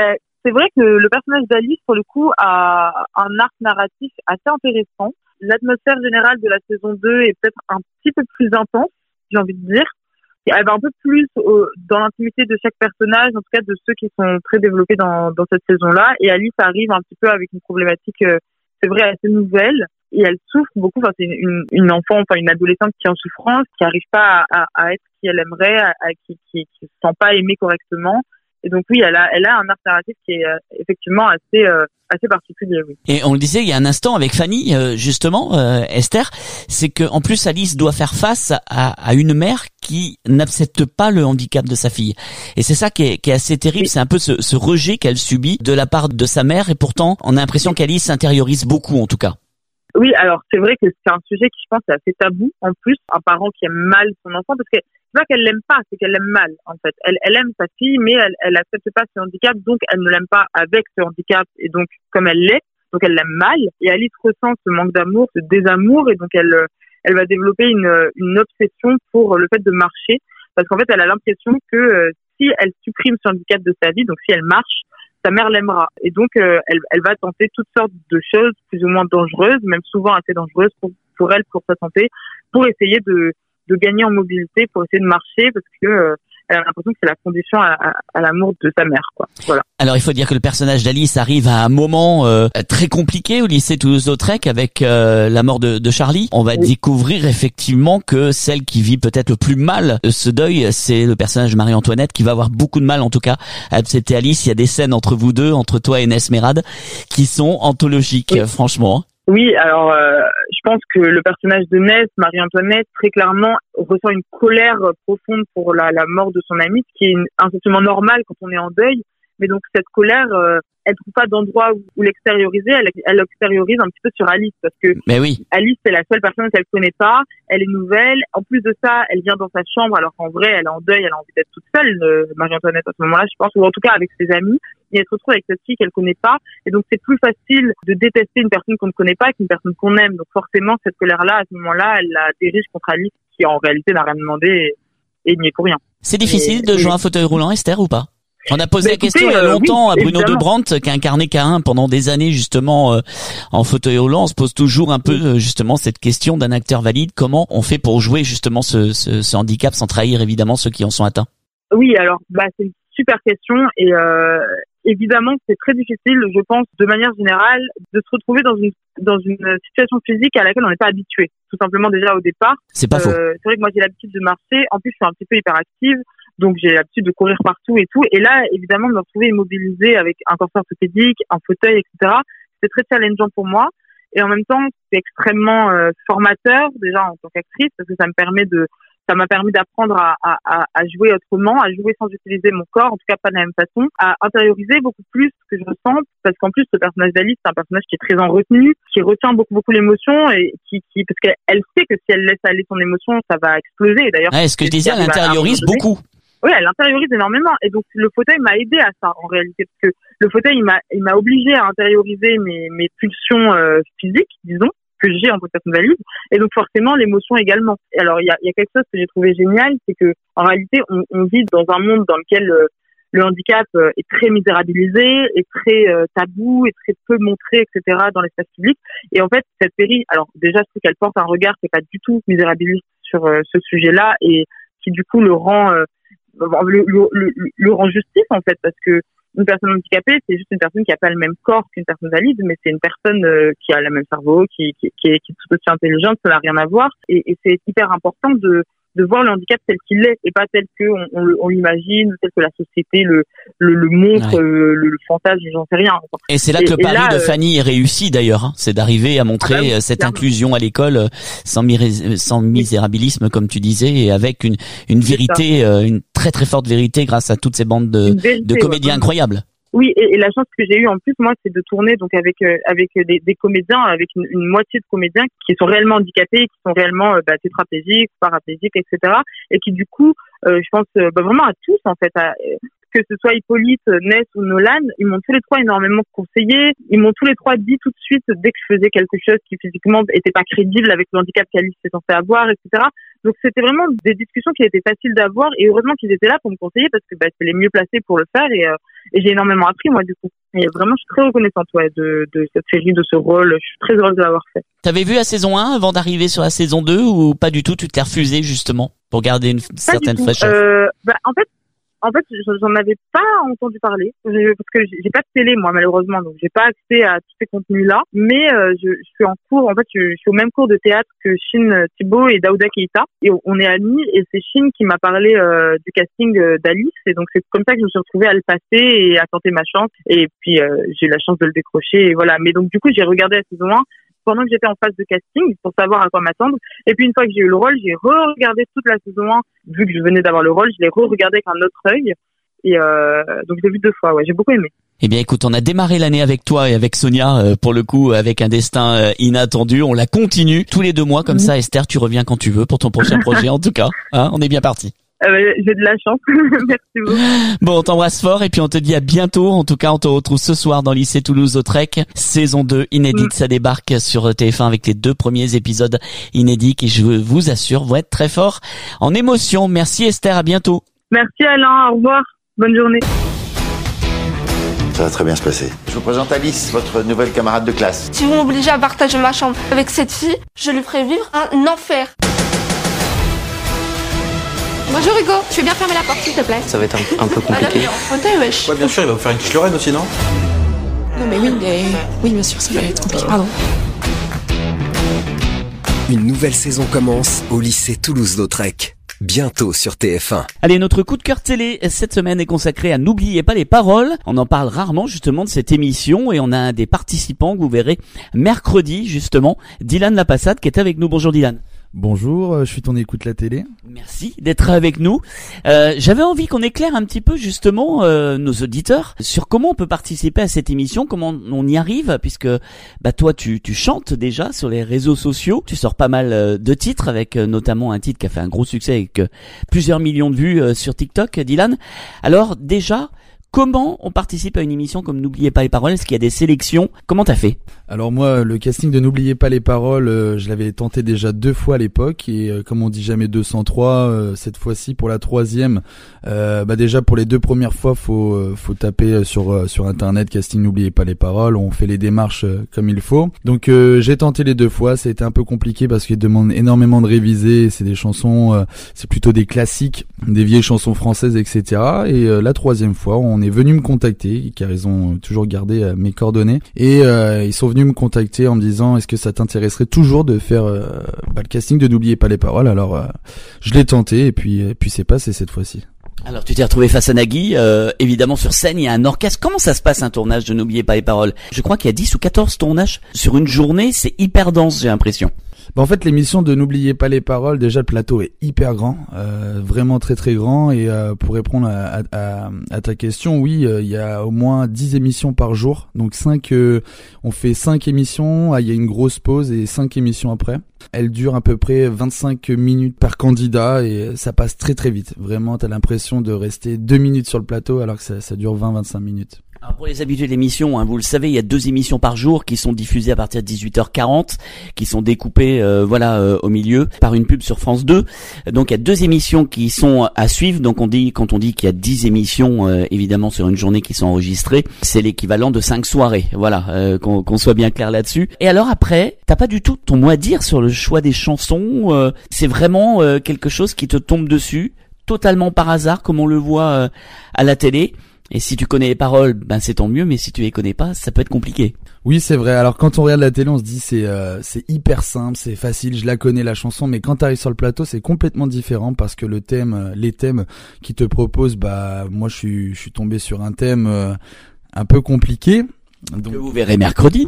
c'est vrai que le personnage d'Alice, pour le coup, a un arc narratif assez intéressant. L'atmosphère générale de la saison 2 est peut-être un petit peu plus intense, j'ai envie de dire. Elle va un peu plus dans l'intimité de chaque personnage, en tout cas de ceux qui sont très développés dans cette saison-là. Et Alice arrive un petit peu avec une problématique, c'est vrai, assez nouvelle. Et elle souffre beaucoup. Enfin, c'est une enfant, enfin une adolescente qui est en souffrance, qui n'arrive pas à être qui elle aimerait, qui se sent pas aimée correctement. Et donc oui, elle a un arc narratif qui est effectivement assez particulier. Oui. Et on le disait il y a un instant avec Fanny, justement, Esther, c'est que en plus Alice doit faire face à une mère qui n'accepte pas le handicap de sa fille. Et c'est ça qui est assez terrible. Oui. C'est un peu ce rejet qu'elle subit de la part de sa mère. Et pourtant, on a l'impression qu'Alice s'intériorise beaucoup, en tout cas. Oui, alors c'est vrai que c'est un sujet qui, je pense, est assez tabou. En plus, un parent qui aime mal son enfant, parce que c'est pas qu'elle l'aime pas, c'est qu'elle l'aime mal, en fait. Elle aime sa fille, mais elle accepte pas ce handicap, donc elle ne l'aime pas avec ce handicap, et donc comme elle l'est, donc elle l'aime mal. Et Alice ressent ce manque d'amour, ce désamour, et donc elle va développer une obsession pour le fait de marcher, parce qu'en fait, elle a l'impression que si elle supprime ce handicap de sa vie, donc si elle marche, sa mère l'aimera. Et donc, elle va tenter toutes sortes de choses plus ou moins dangereuses, même souvent assez dangereuses pour elle, pour sa santé, pour essayer de gagner en mobilité, pour essayer de marcher, parce que elle a l'impression que c'est la condition à l'amour de sa mère, quoi. Voilà. Alors, il faut dire que le personnage d'Alice arrive à un moment très compliqué au lycée Toulouse-Lautrec avec la mort de Charlie. On va découvrir effectivement que celle qui vit peut-être le plus mal ce deuil, c'est le personnage de Marie-Antoinette qui va avoir beaucoup de mal, en tout cas, à accepter Alice. Il y a des scènes entre vous deux, entre toi et Nesmerade, qui sont anthologiques, franchement. Oui, alors je pense que le personnage de Ness, Marie-Antoinette, très clairement ressent une colère profonde pour la mort de son amie, ce qui est un sentiment normal quand on est en deuil. Mais donc cette colère, elle trouve pas d'endroit où l'extérioriser. Elle l'extériorise un petit peu sur Alice, parce que Alice, c'est la seule personne qu'elle connaît pas. Elle est nouvelle. En plus de ça, elle vient dans sa chambre alors qu'en vrai, elle est en deuil. Elle a envie d'être toute seule, Marie-Antoinette, à ce moment-là, je pense, ou en tout cas avec ses amis. Et elle se retrouve avec cette fille qu'elle connaît pas. Et donc, c'est plus facile de détester une personne qu'on ne connaît pas qu'une personne qu'on aime. Donc, forcément, cette colère-là, à ce moment-là, elle la dirige contre Alice, qui en réalité n'a rien demandé et n'y est pour rien. C'est difficile de jouer un fauteuil roulant, Esther, ou pas? On a posé la question il y a longtemps à Bruno Debrandt, qui a incarné K1 pendant des années, justement, en fauteuil roulant. On se pose toujours un peu, justement, cette question d'un acteur valide. Comment on fait pour jouer, justement, ce handicap sans trahir, évidemment, ceux qui en sont atteints? Oui, alors, c'est une super question et, évidemment, c'est très difficile, je pense, de manière générale, de se retrouver dans une situation physique à laquelle on n'est pas habitué. Tout simplement, déjà, au départ. C'est pas faux. C'est vrai que moi, j'ai l'habitude de marcher. En plus, je suis un petit peu hyperactive. Donc, j'ai l'habitude de courir partout et tout. Et là, évidemment, de me retrouver immobilisée avec un corset orthopédique, un fauteuil, etc., c'est très challengeant pour moi. Et en même temps, c'est extrêmement formateur, déjà, en tant qu'actrice, parce que ça m'a permis d'apprendre à jouer autrement, à jouer sans utiliser mon corps, en tout cas pas de la même façon, à intérioriser beaucoup plus ce que je ressens, parce qu'en plus, le personnage d'Alice, c'est un personnage qui est très en retenue, qui retient beaucoup l'émotion, et parce qu'elle sait que si elle laisse aller son émotion, ça va exploser. D'ailleurs, ce que je disais, elle intériorise beaucoup. Oui, elle intériorise énormément. Et donc, le fauteuil m'a aidé à ça, en réalité. Parce que le fauteuil, il m'a obligé à intérioriser mes pulsions physiques, disons, que j'ai en tant que personne valide. Et donc, forcément, l'émotion également. Et alors, il y a quelque chose que j'ai trouvé génial, c'est que, en réalité, on vit dans un monde dans lequel le handicap est très misérabilisé, est très tabou, est très peu montré, etc., dans l'espace public. Et en fait, cette série, alors, déjà, je trouve qu'elle porte un regard qui n'est pas du tout misérabiliste sur ce sujet-là et qui, du coup, le rend justice, en fait, parce que une personne handicapée, c'est juste une personne qui n'a pas le même corps qu'une personne valide, mais c'est une personne qui a le même cerveau, qui est tout aussi intelligente, ça n'a rien à voir. Et c'est hyper important de voir le handicap tel qu'il est et pas tel que on l'imagine, tel que la société le montre, le fantasme, j'en sais rien. Et c'est là que le pari de Fanny est réussi d'ailleurs, hein. C'est d'arriver à montrer cette inclusion à l'école sans misérabilisme, comme tu disais, et avec une vérité, une très très forte vérité grâce à toutes ces bandes de comédiens incroyables. Oui, et la chance que j'ai eue en plus, moi, c'est de tourner donc avec des comédiens, avec une moitié de comédiens qui sont réellement handicapés, qui sont réellement tétraplégiques, paraplégiques, etc. Et qui du coup, je pense vraiment à tous en fait, que ce soit Hippolyte, Ness ou Nolan, ils m'ont tous les trois énormément conseillé. Ils m'ont tous les trois dit tout de suite dès que je faisais quelque chose qui physiquement était pas crédible avec le handicap qu'Alice était censée avoir, etc. Donc c'était vraiment des discussions qui étaient faciles d'avoir et heureusement qu'ils étaient là pour me conseiller parce que c'est les mieux placés pour le faire et j'ai énormément appris moi du coup. Et vraiment, je suis très reconnaissante de cette série, de ce rôle. Je suis très heureuse de l'avoir fait. T'avais vu la saison 1 avant d'arriver sur la saison 2 ou pas du tout? Tu t'es refusé justement pour garder une certaine fraîcheur? En fait, j'en avais pas entendu parler parce que j'ai pas de télé moi malheureusement, donc j'ai pas accès à tous ces contenus-là. Mais je suis en cours. En fait, je suis au même cours de théâtre que Chine Thibault et Daouda Keita, et on est amis. Et c'est Chine qui m'a parlé du casting d'Alice, et donc c'est comme ça que je me suis retrouvée à le passer et à tenter ma chance. Et puis j'ai eu la chance de le décrocher. Et voilà. Mais donc du coup, j'ai regardé la saison 1 pendant que j'étais en phase de casting pour savoir à quoi m'attendre. Et puis une fois que j'ai eu le rôle, j'ai re-regardé toute la saison 1, vu que je venais d'avoir le rôle, je l'ai re-regardé avec un autre œil. Et donc je l'ai vu 2 fois, j'ai beaucoup aimé. Eh bien écoute, on a démarré l'année avec toi et avec Sonia, pour le coup, avec un destin inattendu. On la continue tous les 2 mois comme ça. Esther, tu reviens quand tu veux pour ton prochain projet en tout cas. Hein, on est bien parti. J'ai de la chance. Merci beaucoup. Bon, on t'embrasse fort et puis on te dit à bientôt. En tout cas, on te retrouve ce soir dans Lycée Toulouse-Lautrec. Saison 2 inédite, ça débarque sur TF1 avec les 2 premiers épisodes inédits qui, je vous assure, vont être très forts en émotion. Merci Esther, à bientôt. Merci Alain, au revoir. Bonne journée. Ça va très bien se passer. Je vous présente Alice, votre nouvelle camarade de classe. Si vous m'obligez à partager ma chambre avec cette fille, je lui ferai vivre un enfer. Bonjour Hugo, tu veux bien fermer la porte s'il te plaît? Ça va être un peu compliqué. Wesh. Ouais, bien sûr, il va vous faire une petite Lorraine aussi, non? Non mais oui, bien sûr, ça va être compliqué, pardon. Une nouvelle saison commence au lycée Toulouse-Lautrec. Bientôt sur TF1. Allez, notre coup de cœur télé cette semaine est consacré à N'oubliez pas les paroles. On en parle rarement justement de cette émission et on a un des participants que vous verrez mercredi justement, Dylan Lapassade, qui est avec nous. Bonjour Dylan. Bonjour, je suis ton écoute la télé. Merci d'être avec nous. J'avais envie qu'on éclaire un petit peu justement nos auditeurs sur comment on peut participer à cette émission, comment on y arrive, puisque toi tu chantes déjà sur les réseaux sociaux, tu sors pas mal de titres avec notamment un titre qui a fait un gros succès avec plusieurs millions de vues sur TikTok, Dylan. Alors déjà, comment on participe à une émission comme N'oubliez pas les paroles? Est-ce qu'il y a des sélections? Comment t'as fait? Alors moi, le casting de N'oubliez pas les paroles, je l'avais tenté déjà 2 fois à l'époque et comme on dit jamais 203, cette fois-ci pour la 3e, déjà pour les 2 premières fois, faut taper sur internet casting N'oubliez pas les paroles. On fait les démarches comme il faut. Donc j'ai tenté les 2 fois. Ça a été un peu compliqué parce qu'il demande énormément de réviser. C'est des chansons, c'est plutôt des classiques, des vieilles chansons françaises, etc. Et la 3e fois, on est venu me contacter car ils ont toujours gardé mes coordonnées et ils sont venus me contacter en me disant est-ce que ça t'intéresserait toujours de faire le casting de N'oubliez pas les paroles. Alors je l'ai tenté et puis c'est passé cette fois-ci. Alors tu t'es retrouvé face à Nagui, évidemment sur scène il y a un orchestre. Comment ça se passe un tournage de N'oubliez pas les paroles? Je crois qu'il y a 10 ou 14 tournages sur une journée, c'est hyper dense, j'ai l'impression. En fait, l'émission de N'oubliez pas les paroles, déjà le plateau est hyper grand, vraiment très très grand. Et pour répondre à ta question, oui, il y a au moins 10 émissions par jour. Donc on fait 5 émissions, il y a une grosse pause et 5 émissions après. Elle dure à peu près 25 minutes par candidat et ça passe très très vite. Vraiment, t'as l'impression de rester 2 minutes sur le plateau alors que ça dure 20-25 minutes. Alors pour les habitués de l'émission, vous le savez, il y a 2 émissions par jour qui sont diffusées à partir de 18h40, qui sont découpées au milieu par une pub sur France 2. Donc il y a 2 émissions qui sont à suivre. Donc quand on dit qu'il y a 10 émissions évidemment sur une journée qui sont enregistrées, c'est l'équivalent de 5 soirées. Voilà, qu'on soit bien clair là-dessus. Et alors après, t'as pas du tout ton mot à dire sur le choix des chansons, c'est vraiment quelque chose qui te tombe dessus totalement par hasard comme on le voit à la télé. Et si tu connais les paroles, c'est tant mieux, mais si tu les connais pas, ça peut être compliqué. Oui, c'est vrai. Alors quand on regarde la télé, on se dit c'est hyper simple, c'est facile, je la connais la chanson, mais quand tu arrives sur le plateau, c'est complètement différent parce que les thèmes qui te proposent, moi je suis tombé sur un thème un peu compliqué. Donc, que vous verrez mercredi.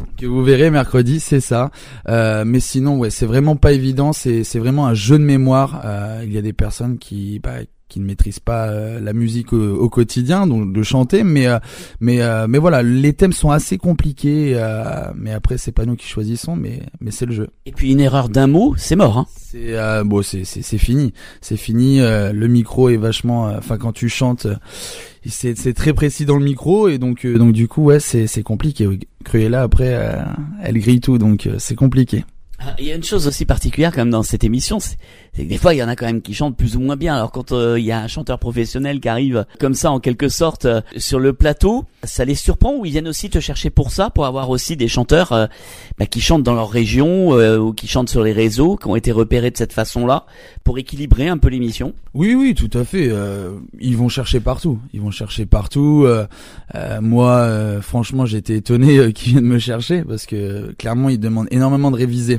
C'est ça. Mais sinon, ouais, c'est vraiment pas évident. C'est vraiment un jeu de mémoire. Il y a des personnes qui ne maîtrisent pas la musique au quotidien, donc de chanter, mais voilà, les thèmes sont assez compliqués. Mais après, c'est pas nous qui choisissons, mais c'est le jeu. Et puis une erreur d'un mot, c'est mort, hein. C'est fini. C'est fini. Le micro est vachement. Quand tu chantes. C'est très précis dans le micro et donc du coup ouais c'est compliqué. Cruella après elle grille tout donc c'est compliqué. il y a une chose aussi particulière quand même dans cette émission, c'est que des fois il y en a quand même qui chantent plus ou moins bien. Alors quand il y a un chanteur professionnel qui arrive comme ça en quelque sorte sur le plateau, ça les surprend ou ils viennent aussi te chercher pour ça, pour avoir aussi des chanteurs qui chantent dans leur région ou qui chantent sur les réseaux, qui ont été repérés de cette façon-là pour équilibrer un peu l'émission. Oui, tout à fait. Ils vont chercher partout. Moi, franchement, j'ai été étonné qu'ils viennent me chercher parce que clairement, ils demandent énormément de réviser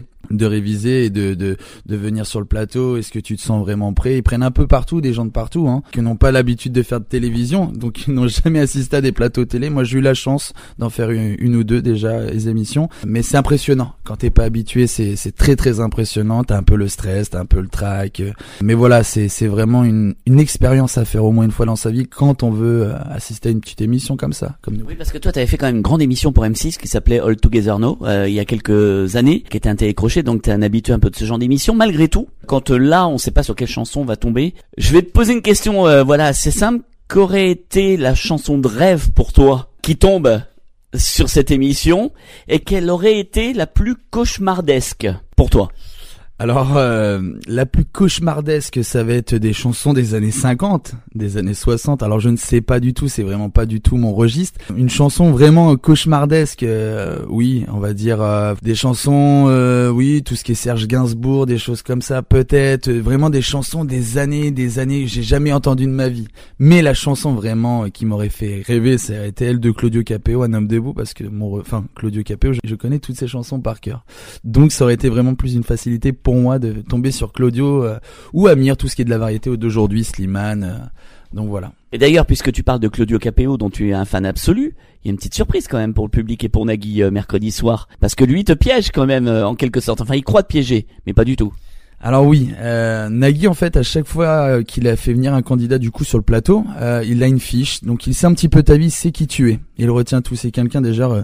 et de venir sur le plateau. Est-ce que tu te sens vraiment prêt? Ils prennent un peu partout, des gens de partout, qui n'ont pas l'habitude de faire de télévision, donc ils n'ont jamais assisté à des plateaux télé. Moi, j'ai eu la chance d'en faire une ou deux déjà, les émissions. Mais c'est impressionnant. Quand t'es pas habitué, c'est très très impressionnant. T'as un peu le stress, t'as un peu le trac. Mais voilà, c'est vraiment une expérience à faire au moins une fois dans sa vie quand on veut assister à une petite émission comme ça, comme nous. Oui, parce que toi, t'avais fait quand même une grande émission pour M6 qui s'appelait All Together Now, il y a quelques années, qui était un télécrochet. Donc t'es un habitué un peu de ce genre d'émission. Malgré tout, quand là on sait pas sur quelle chanson on va tomber, je vais te poser une question assez simple. Qu'aurait été la chanson de rêve pour toi qui tombe sur cette émission et quelle aurait été la plus cauchemardesque pour toi? Alors, la plus cauchemardesque, ça va être des chansons des années 50, des années 60. Alors, je ne sais pas du tout, c'est vraiment pas du tout mon registre. Une chanson vraiment cauchemardesque, oui, on va dire des chansons, oui, tout ce qui est Serge Gainsbourg, des choses comme ça, peut-être. Vraiment des chansons des années que j'ai jamais entendues de ma vie. Mais la chanson vraiment qui m'aurait fait rêver, ça aurait été elle de Claudio Capéo, Un homme debout, parce que Claudio Capéo, je connais toutes ses chansons par cœur. Donc, ça aurait été vraiment plus une facilité pour moi de tomber sur Claudio ou Amir, tout ce qui est de la variété d'aujourd'hui, Slimane, donc voilà. Et d'ailleurs, puisque tu parles de Claudio Capéo dont tu es un fan absolu, il y a une petite surprise quand même pour le public et pour Nagui mercredi soir, parce que lui te piège quand même en quelque sorte, enfin il croit te piéger, mais pas du tout. Alors oui, Nagui en fait à chaque fois qu'il a fait venir un candidat du coup sur le plateau, il a une fiche, donc il sait un petit peu ta vie, il sait qui tu es. Il retient tout, c'est quelqu'un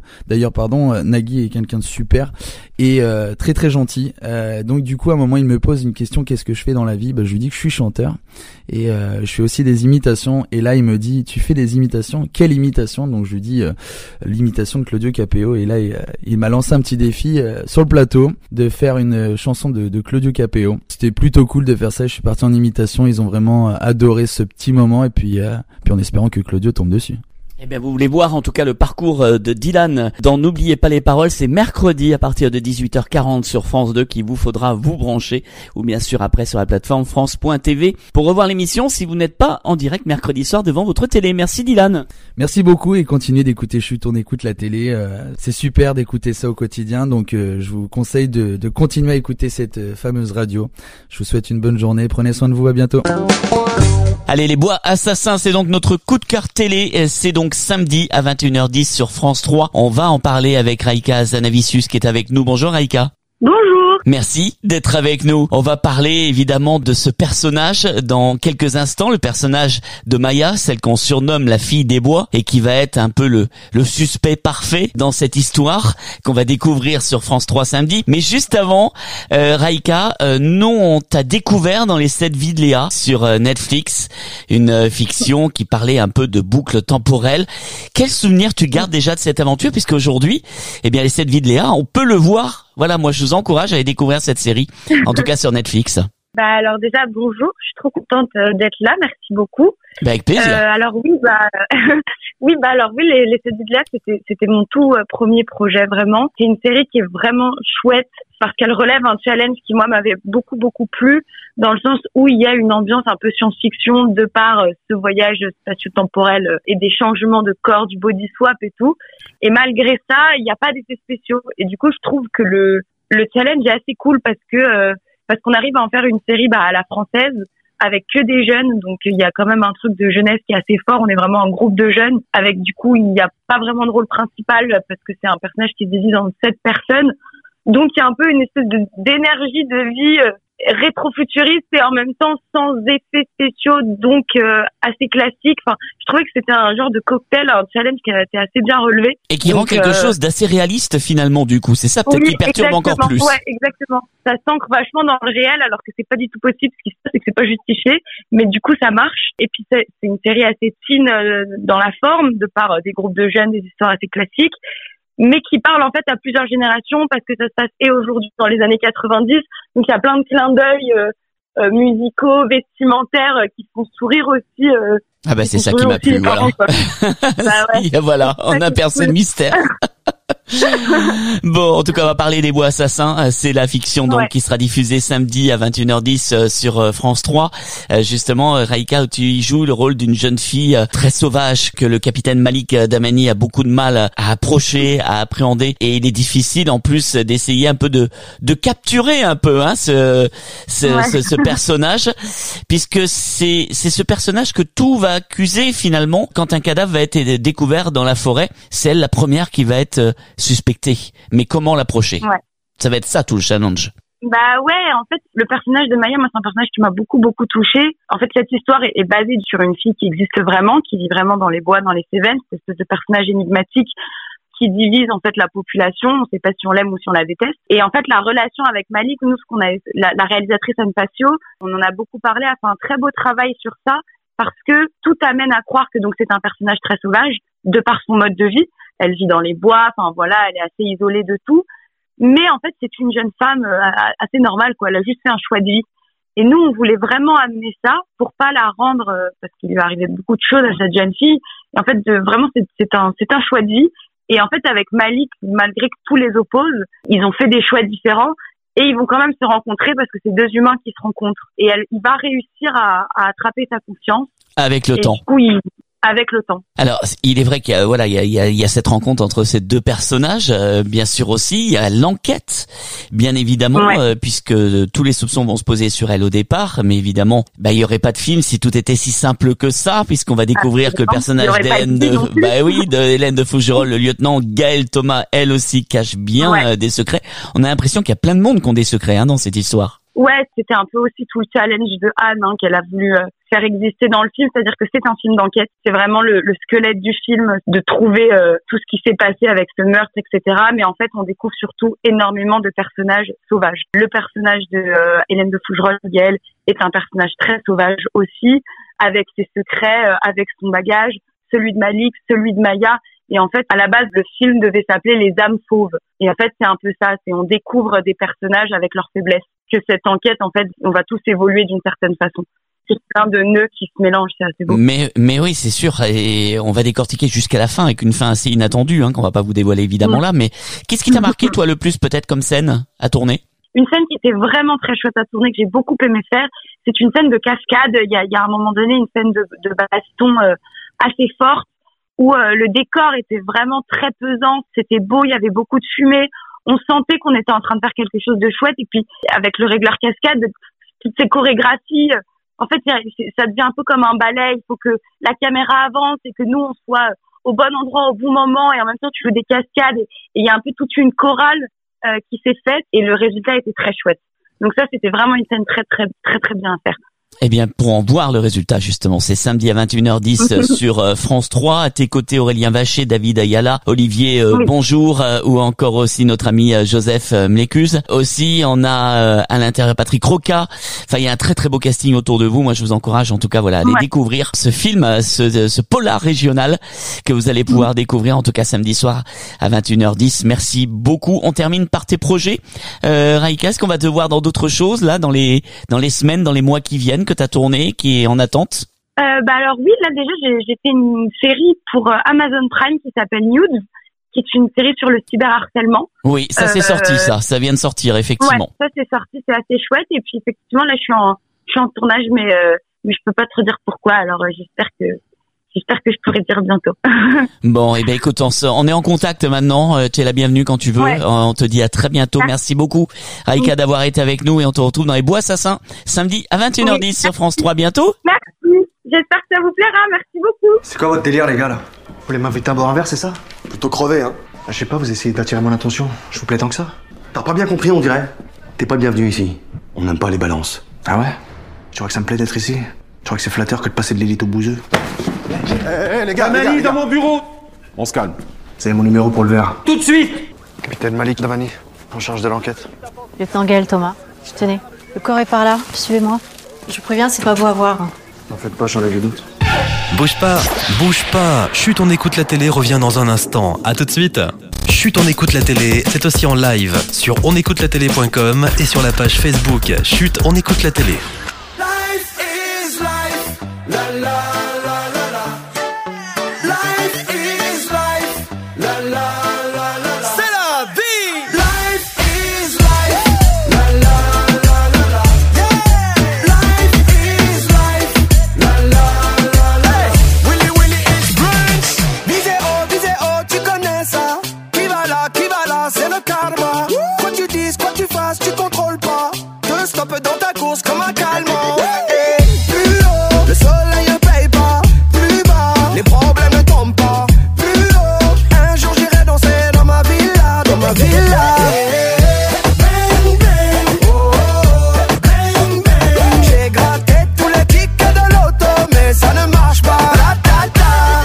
Nagui est quelqu'un de super et très très gentil. Donc du coup à un moment il me pose une question, qu'est-ce que je fais dans la vie? Je lui dis que je suis chanteur et je fais aussi des imitations et là il me dit tu fais des imitations, quelle imitation? Donc je lui dis l'imitation de Claudio Capéo et là il m'a lancé un petit défi sur le plateau de faire une chanson de Claudio Capéo. C'était plutôt cool de faire ça, je suis parti en imitation, ils ont vraiment adoré ce petit moment et puis en espérant que Claudio tombe dessus. Eh bien, vous voulez voir en tout cas le parcours de Dylan dans N'oubliez pas les paroles, c'est mercredi à partir de 18h40 sur France 2 qu'il vous faudra vous brancher ou bien sûr après sur la plateforme France.tv pour revoir l'émission si vous n'êtes pas en direct mercredi soir devant votre télé. Merci Dylan. Merci beaucoup et continuez d'écouter Chut, on écoute la télé. C'est super d'écouter ça au quotidien, donc je vous conseille de continuer à écouter cette fameuse radio. Je vous souhaite une bonne journée, prenez soin de vous, à bientôt. Allez, les Bois Assassins, c'est donc notre coup de cœur télé. C'est donc samedi à 21h10 sur France 3. On va en parler avec Raïka Hazanavicius qui est avec nous. Bonjour Raïka. Bonjour. Merci d'être avec nous. On va parler évidemment de ce personnage dans quelques instants, le personnage de Maya, celle qu'on surnomme la fille des bois et qui va être un peu le suspect parfait dans cette histoire qu'on va découvrir sur France 3 samedi. Mais juste avant, Raïka, nous on t'a découvert dans les 7 vies de Léa sur Netflix, une fiction qui parlait un peu de boucle temporelle. Quel souvenir tu gardes déjà de cette aventure, puisque aujourd'hui, eh bien les 7 vies de Léa, on peut le voir. Voilà, moi je vous encourage à aller découvrir cette série, en tout cas sur Netflix. Alors déjà bonjour, je suis trop contente d'être là, merci beaucoup. Avec plaisir. Alors oui, les 7 vies de Léa, c'était mon tout premier projet vraiment. C'est une série qui est vraiment chouette parce qu'elle relève un challenge qui moi m'avait beaucoup plu, dans le sens où il y a une ambiance un peu science-fiction de par ce voyage spatio-temporel et des changements de corps, du body swap et tout. Et malgré ça, il n'y a pas d'effets spéciaux. Et du coup, je trouve que le challenge est assez cool parce qu'on arrive à en faire une série à la française avec que des jeunes. Donc il y a quand même un truc de jeunesse qui est assez fort. On est vraiment un groupe de jeunes avec du coup il n'y a pas vraiment de rôle principal parce que c'est un personnage qui se divise en 7 personnes. Donc il y a un peu une espèce d'énergie de vie rétro-futuriste et en même temps sans effets spéciaux, donc assez classique. Enfin, je trouvais que c'était un genre de cocktail, un challenge qui a été assez bien relevé. Et qui rend quelque chose d'assez réaliste finalement du coup. C'est ça peut-être qui perturbe encore plus. Ouais, exactement. Ça s'ancre vachement dans le réel alors que c'est pas du tout possible. Ce qui se passe, c'est que c'est pas justifié. Mais du coup, ça marche. Et puis c'est une série assez fine dans la forme, de par des groupes de jeunes, des histoires assez classiques. mais qui parle en fait à plusieurs générations parce que ça se passe et aujourd'hui dans les années 90. Donc il y a plein de clins d'œil musicaux, vestimentaires qui font sourire aussi. Ah bah c'est ça qui m'a plu, voilà. Bah ouais. Voilà, on a percé le mystère. Bon, en tout cas, on va parler des Bois Assassins. C'est la fiction donc qui sera diffusée samedi à 21h10 sur France 3. Justement, Raïka, tu y joues le rôle d'une jeune fille très sauvage que le capitaine Malik Damani a beaucoup de mal à approcher, à appréhender, et il est difficile en plus d'essayer un peu de capturer un peu ce personnage, puisque c'est ce personnage que tout va accuser finalement quand un cadavre va être découvert dans la forêt. C'est elle la première qui va être suspectée. Mais comment l'approcher? Ça va être ça tout le challenge. Bah ouais, en fait, le personnage de Maya, moi, c'est un personnage qui m'a beaucoup touchée. En fait, cette histoire est basée sur une fille qui existe vraiment, qui vit vraiment dans les bois, dans les Cévennes. C'est ce personnage énigmatique qui divise en fait la population. On sait pas si on l'aime ou si on la déteste. Et en fait, la relation avec Malik, nous, la réalisatrice Anne Facio, on en a beaucoup parlé, a fait un très beau travail sur ça, parce que tout amène à croire que donc c'est un personnage très sauvage, de par son mode de vie. Elle vit dans les bois, enfin voilà, elle est assez isolée de tout. Mais en fait, c'est une jeune femme assez normale, quoi. Elle a juste fait un choix de vie. Et nous, on voulait vraiment amener ça pour pas la rendre, parce qu'il lui arrivait beaucoup de choses à cette jeune fille. Et en fait, vraiment, c'est un choix de vie. Et en fait, avec Malik, malgré que tous les opposent, ils ont fait des choix différents. Et ils vont quand même se rencontrer parce que c'est deux humains qui se rencontrent. Et il va réussir à attraper sa confiance. Avec le temps. Du coup, avec le temps. Alors, il est vrai qu'il y a cette rencontre entre ces deux personnages, bien sûr aussi. Il y a l'enquête, bien évidemment, puisque tous les soupçons vont se poser sur elle au départ. Mais évidemment, il y aurait pas de film si tout était si simple que ça, puisqu'on va découvrir que le personnage d'Hélène Hélène de Fougerolles, le lieutenant Gaël Thomas, elle aussi cache bien des secrets. On a l'impression qu'il y a plein de monde qui ont des secrets dans cette histoire. Ouais, c'était un peu aussi tout le challenge de Anne qu'elle a voulu faire exister dans le film, c'est-à-dire que c'est un film d'enquête, c'est vraiment le squelette du film, de trouver tout ce qui s'est passé avec ce meurtre, etc. Mais en fait, on découvre surtout énormément de personnages sauvages. Le personnage de Hélène de Fougerolles, Gaël, est un personnage très sauvage aussi, avec ses secrets, avec son bagage, celui de Malik, celui de Maya. Et en fait, à la base, le film devait s'appeler Les âmes fauves. Et en fait, c'est un peu ça, c'est on découvre des personnages avec leurs faiblesses. Que cette enquête, en fait, on va tous évoluer d'une certaine façon. C'est plein de nœuds qui se mélangent, c'est assez beau. Mais oui, c'est sûr, et on va décortiquer jusqu'à la fin avec une fin assez inattendue, qu'on va pas vous dévoiler évidemment là. Mais qu'est-ce qui t'a marqué toi le plus peut-être comme scène à tourner? Une scène qui était vraiment très chouette à tourner, que j'ai beaucoup aimé faire, c'est une scène de cascade. Il y a à un moment donné une scène de baston assez forte où le décor était vraiment très pesant, c'était beau, il y avait beaucoup de fumée. On sentait qu'on était en train de faire quelque chose de chouette, et puis avec le régleur cascade, toutes ces chorégraphies, en fait, ça devient un peu comme un ballet. Il faut que la caméra avance et que nous, on soit au bon endroit au bon moment, et en même temps, tu fais des cascades, et il y a un peu toute une chorale qui s'est faite, et le résultat était très chouette. Donc ça, c'était vraiment une scène très, très, très, très bien à faire. Eh bien, pour en voir le résultat, justement, c'est samedi à 21h10 sur France 3. À tes côtés, Aurélien Vacher, David Ayala, Olivier Bonjour, ou encore aussi notre ami Joseph Mlécuse. Aussi, on a à l'intérieur Patrick Roca. Enfin, il y a un très très beau casting autour de vous. Moi, je vous encourage, en tout cas, à aller découvrir ce film, ce polar régional que vous allez pouvoir découvrir, en tout cas, samedi soir à 21h10. Merci beaucoup. On termine par tes projets. Raïka, est-ce qu'on va te voir dans d'autres choses, là, dans les semaines, dans les mois qui viennent, que t'as tourné, qui est en attente? Alors oui, là déjà j'ai fait une série pour Amazon Prime qui s'appelle Nude, qui est une série sur le cyberharcèlement. Oui, ça c'est sorti, ça vient de sortir effectivement. Ouais, ça c'est sorti, c'est assez chouette, et puis effectivement là je suis en tournage, mais je peux pas te redire pourquoi, alors j'espère que je pourrai dire bientôt. Bon, et ben écoute, on est en contact maintenant. Tu es la bienvenue quand tu veux. On te dit à très bientôt. Merci beaucoup, Raïka, d'avoir été avec nous, et on te retrouve dans les Bois Assassins samedi à 21h10 sur France 3. Bientôt. Merci. J'espère que ça vous plaira. Merci beaucoup. C'est quoi votre délire, les gars, là? Vous voulez m'inviter à boire un verre, c'est ça? Plutôt crevé, hein. Je sais pas, vous essayez d'attirer mon attention. Je vous plais tant que ça? T'as pas bien compris, on dirait. T'es pas bienvenu ici. On n'aime pas les balances. Ah ouais? Tu crois que ça me plaît d'être ici? Tu crois que c'est flatteur que de passer de l'élite au bouseux? Les gars, Analyse dans mon bureau. On se calme. C'est mon numéro pour le verre. Tout de suite. Capitaine Malik Damani, en charge de l'enquête. Lieutenant Gaël Thomas, tenez. Le corps est par là, suivez-moi. Je vous préviens, c'est pas beau à voir. N'en faites pas, j'enlève le doute. Bouge pas, chut, on écoute la télé, revient dans un instant. À tout de suite. Chut, on écoute la télé, c'est aussi en live sur onécoutelatélé.com et sur la page Facebook Chut, on écoute la télé. Life is life, la la la la la. Life is life, la la la la la. C'est la vie. Life is life, la la la la la. Yeah. Life is life, la la la la. Hey. Willy Willy is brunch. Visez haut, tu connais ça. Qui va là, c'est le karma. Quoi tu dises, quoi tu fasses, tu contrôles pas. Te stoppe dans ta course comme un calmant. Et plus haut, le soleil ne paye pas. Plus bas, les problèmes ne tombent pas. Plus haut, un jour j'irai danser dans ma villa, dans ma villa. Bang bang, oh oh, bang bang. J'ai gratté tous les kicks de l'auto, mais ça ne marche pas. La ta ta.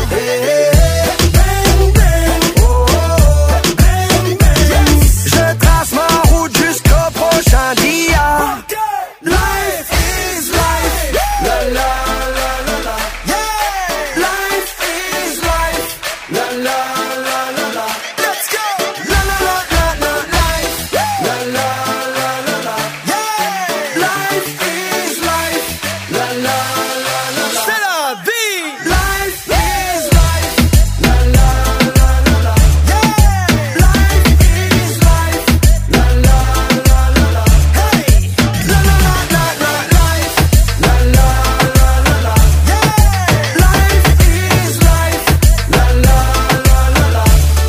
Bang bang, oh oh, bang bang. Je trace ma route jusqu'au prochain dia. Life is life, la la la la la. Yeah, life is life, la la la la la. Let's go, la la la la la. Life, la la la la la. Yeah, life is life, la la la la la. C'est la vie. Life is life, la la la la la. Yeah, life is life, la la la la la. Hey, la la la la la. Life, la la la la la. Yeah, life is life, la la la la la.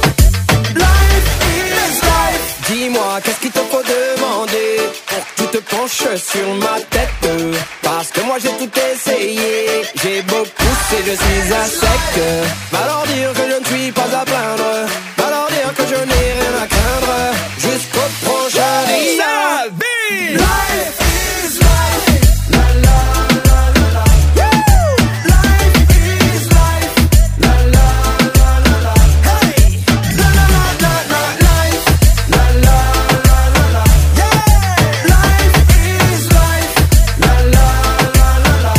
Life is life. Dis-moi, qu'est-ce qu'il te faut demander pour que tu te penches sur ma tête? Parce que moi j'ai tout essayé, j'ai beau pousser, je suis à sec. Va leur dire que je ne suis pas à plaindre, va leur dire que je n'ai rien à craindre. Jusqu'au prochain dia. Life is life, la la la la la. Woo! Life is life, la la la la la. Hey, la la la la la. Life, la la la la la. Yeah, life is life, la la la la la.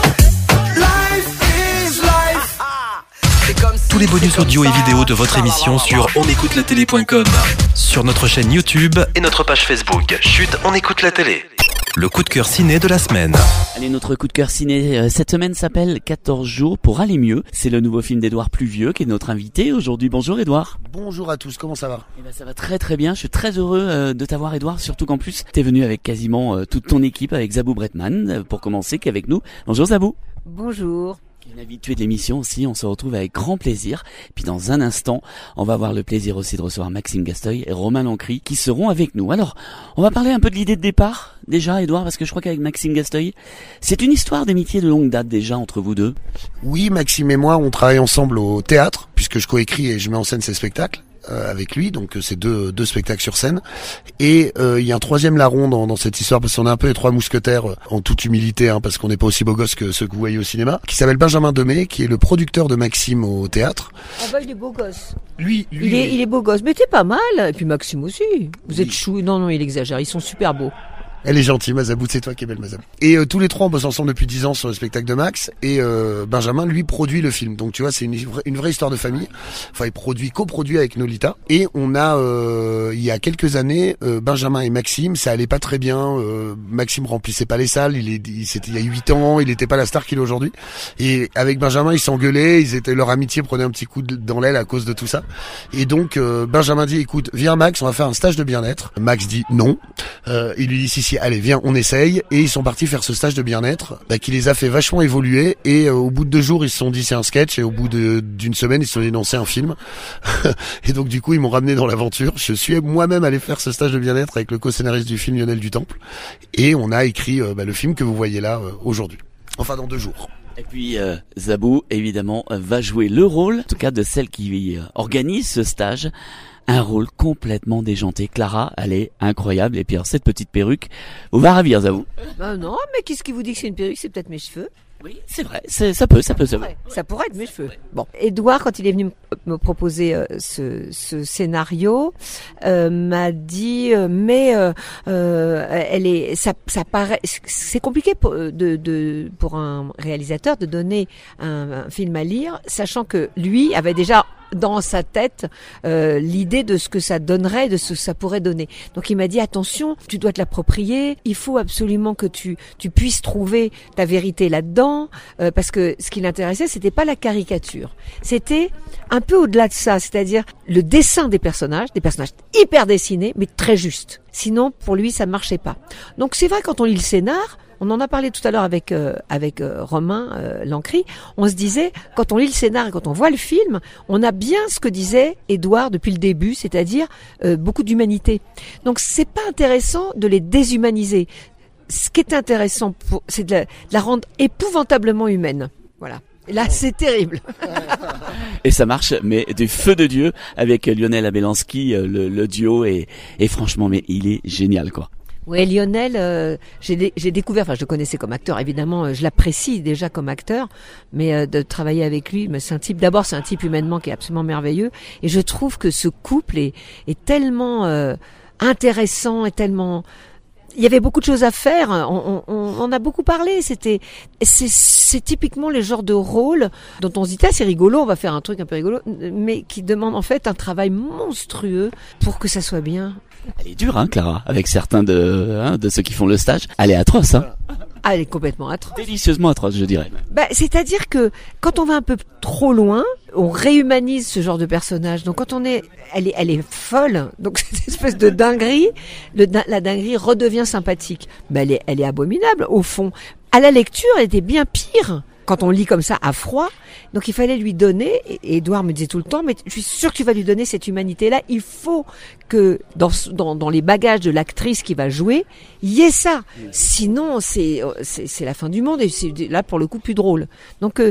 Life is life. C'est comme Tous les bonus audio et vidéo de votre émission sur onécoutelatélé.com, sur notre chaîne YouTube et notre page Facebook Chut, on écoute la télé. Le coup de cœur ciné de la semaine. Allez, notre coup de cœur ciné cette semaine s'appelle 14 jours pour aller mieux. C'est le nouveau film d'Édouard Pluvieux qui est notre invité aujourd'hui. Bonjour Édouard. Bonjour à tous, comment ça va? Eh ben, ça va très très bien, je suis très heureux de t'avoir Édouard, surtout qu'en plus t'es venu avec quasiment toute ton équipe, avec Zabou Bretman pour commencer, qui est avec nous. Bonjour Zabou. Bonjour. Une habituée de l'émission aussi, on se retrouve avec grand plaisir. Puis dans un instant, on va avoir le plaisir aussi de recevoir Maxime Gasteuil et Romain Lancry qui seront avec nous. Alors, on va parler un peu de l'idée de départ, déjà Édouard, parce que je crois qu'avec Maxime Gasteuil, c'est une histoire d'amitié de longue date déjà entre vous deux. Oui, Maxime et moi, on travaille ensemble au théâtre, puisque je coécris et je mets en scène ses spectacles. Avec lui, donc c'est deux spectacles sur scène, et il y a un troisième larron dans cette histoire, parce qu'on est un peu les trois mousquetaires en toute humilité, parce qu'on n'est pas aussi beau gosse que ceux que vous voyez au cinéma, qui s'appelle Benjamin Demey, qui est le producteur de Maxime au théâtre. Ah bah il est beau gosse. Lui il est beau gosse, mais t'es pas mal. Et puis Maxime aussi. Vous êtes chou. Non, il exagère. Ils sont super beaux. Elle est gentille, Mazabou, c'est toi qui es belle, Mazabou. Et tous les trois, on bosse ensemble depuis 10 ans sur le spectacle de Max, et Benjamin, lui, produit le film. Donc tu vois, c'est une vraie histoire de famille. Enfin, il coproduit avec Nolita. Et on a, il y a quelques années, Benjamin et Maxime, ça allait pas très bien. Maxime remplissait pas les salles, c'était il y a 8 ans, il était pas la star qu'il est aujourd'hui. Et avec Benjamin, ils s'engueulaient, leur amitié prenait un petit coup dans l'aile à cause de tout ça. Et donc, Benjamin dit, écoute, viens Max, on va faire un stage de bien-être. Max dit non. Il lui dit, si, allez, viens, on essaye. Et ils sont partis faire ce stage de bien-être, qui les a fait vachement évoluer. Et au bout de 2 jours, ils se sont dit c'est un sketch. Et au bout d'une semaine, ils se sont dit non, c'est un film. Et donc du coup, ils m'ont ramené dans l'aventure. Je suis moi-même allé faire ce stage de bien-être avec le co-scénariste du film, Lionel Dutemple. Et on a écrit le film que vous voyez là aujourd'hui. Enfin, dans 2 jours. Et puis Zabou, évidemment, va jouer le rôle, en tout cas de celle qui organise ce stage. Un rôle complètement déjanté. Clara, elle est incroyable. Et puis alors, cette petite perruque vous va ravir, Zabou. Non, mais qu'est-ce qui vous dit que c'est une perruque? C'est peut-être mes cheveux. Oui, c'est vrai. Ça peut. Ouais, ça pourrait être mes cheveux. Bon, Édouard, quand il est venu me proposer ce scénario, m'a dit ça paraît, c'est compliqué pour un réalisateur de donner un film à lire, sachant que lui avait déjà dans sa tête l'idée de ce que ça donnerait, de ce que ça pourrait donner. Donc il m'a dit attention, tu dois te l'approprier, il faut absolument que tu puisses trouver ta vérité là-dedans, parce que ce qui l'intéressait, c'était pas la caricature, c'était un peu au-delà de ça, c'est-à-dire le dessin des personnages hyper dessinés, mais très justes. Sinon, pour lui, ça marchait pas. Donc c'est vrai, quand on lit le scénar, on en a parlé tout à l'heure avec Romain Lancry, on se disait, quand on lit le scénar et quand on voit le film, on a bien ce que disait Édouard depuis le début, c'est-à-dire beaucoup d'humanité. Donc c'est pas intéressant de les déshumaniser. Ce qui est intéressant, c'est de la rendre épouvantablement humaine. Voilà. Et là, c'est terrible. Et ça marche, mais du feu de Dieu, avec Lionel Abelansky, le duo, et franchement, mais il est génial, quoi. Ouais, Lionel, j'ai découvert, enfin je le connaissais comme acteur, évidemment, je l'apprécie déjà comme acteur, mais de travailler avec lui, mais c'est un type humainement qui est absolument merveilleux, et je trouve que ce couple est tellement intéressant, et tellement... Il y avait beaucoup de choses à faire. On a beaucoup parlé. C'est typiquement les genres de rôles dont on se dit c'est rigolo, on va faire un truc un peu rigolo, mais qui demande en fait un travail monstrueux pour que ça soit bien. Elle est dure, hein, Clara, avec certains de ceux qui font le stage. Elle est atroce, hein. Ah, elle est complètement atroce. Délicieusement atroce, je dirais. C'est-à-dire que quand on va un peu trop loin, on réhumanise ce genre de personnage. Donc quand elle est folle. Donc cette espèce de dinguerie, la dinguerie redevient sympathique. Mais elle est abominable au fond. À la lecture, elle était bien pire. Quand on lit comme ça à froid, donc il fallait lui donner, et Édouard me disait tout le temps, mais je suis sûre que tu vas lui donner cette humanité-là, il faut que dans les bagages de l'actrice qui va jouer, il y ait ça. Sinon, c'est la fin du monde, et c'est là pour le coup plus drôle. Donc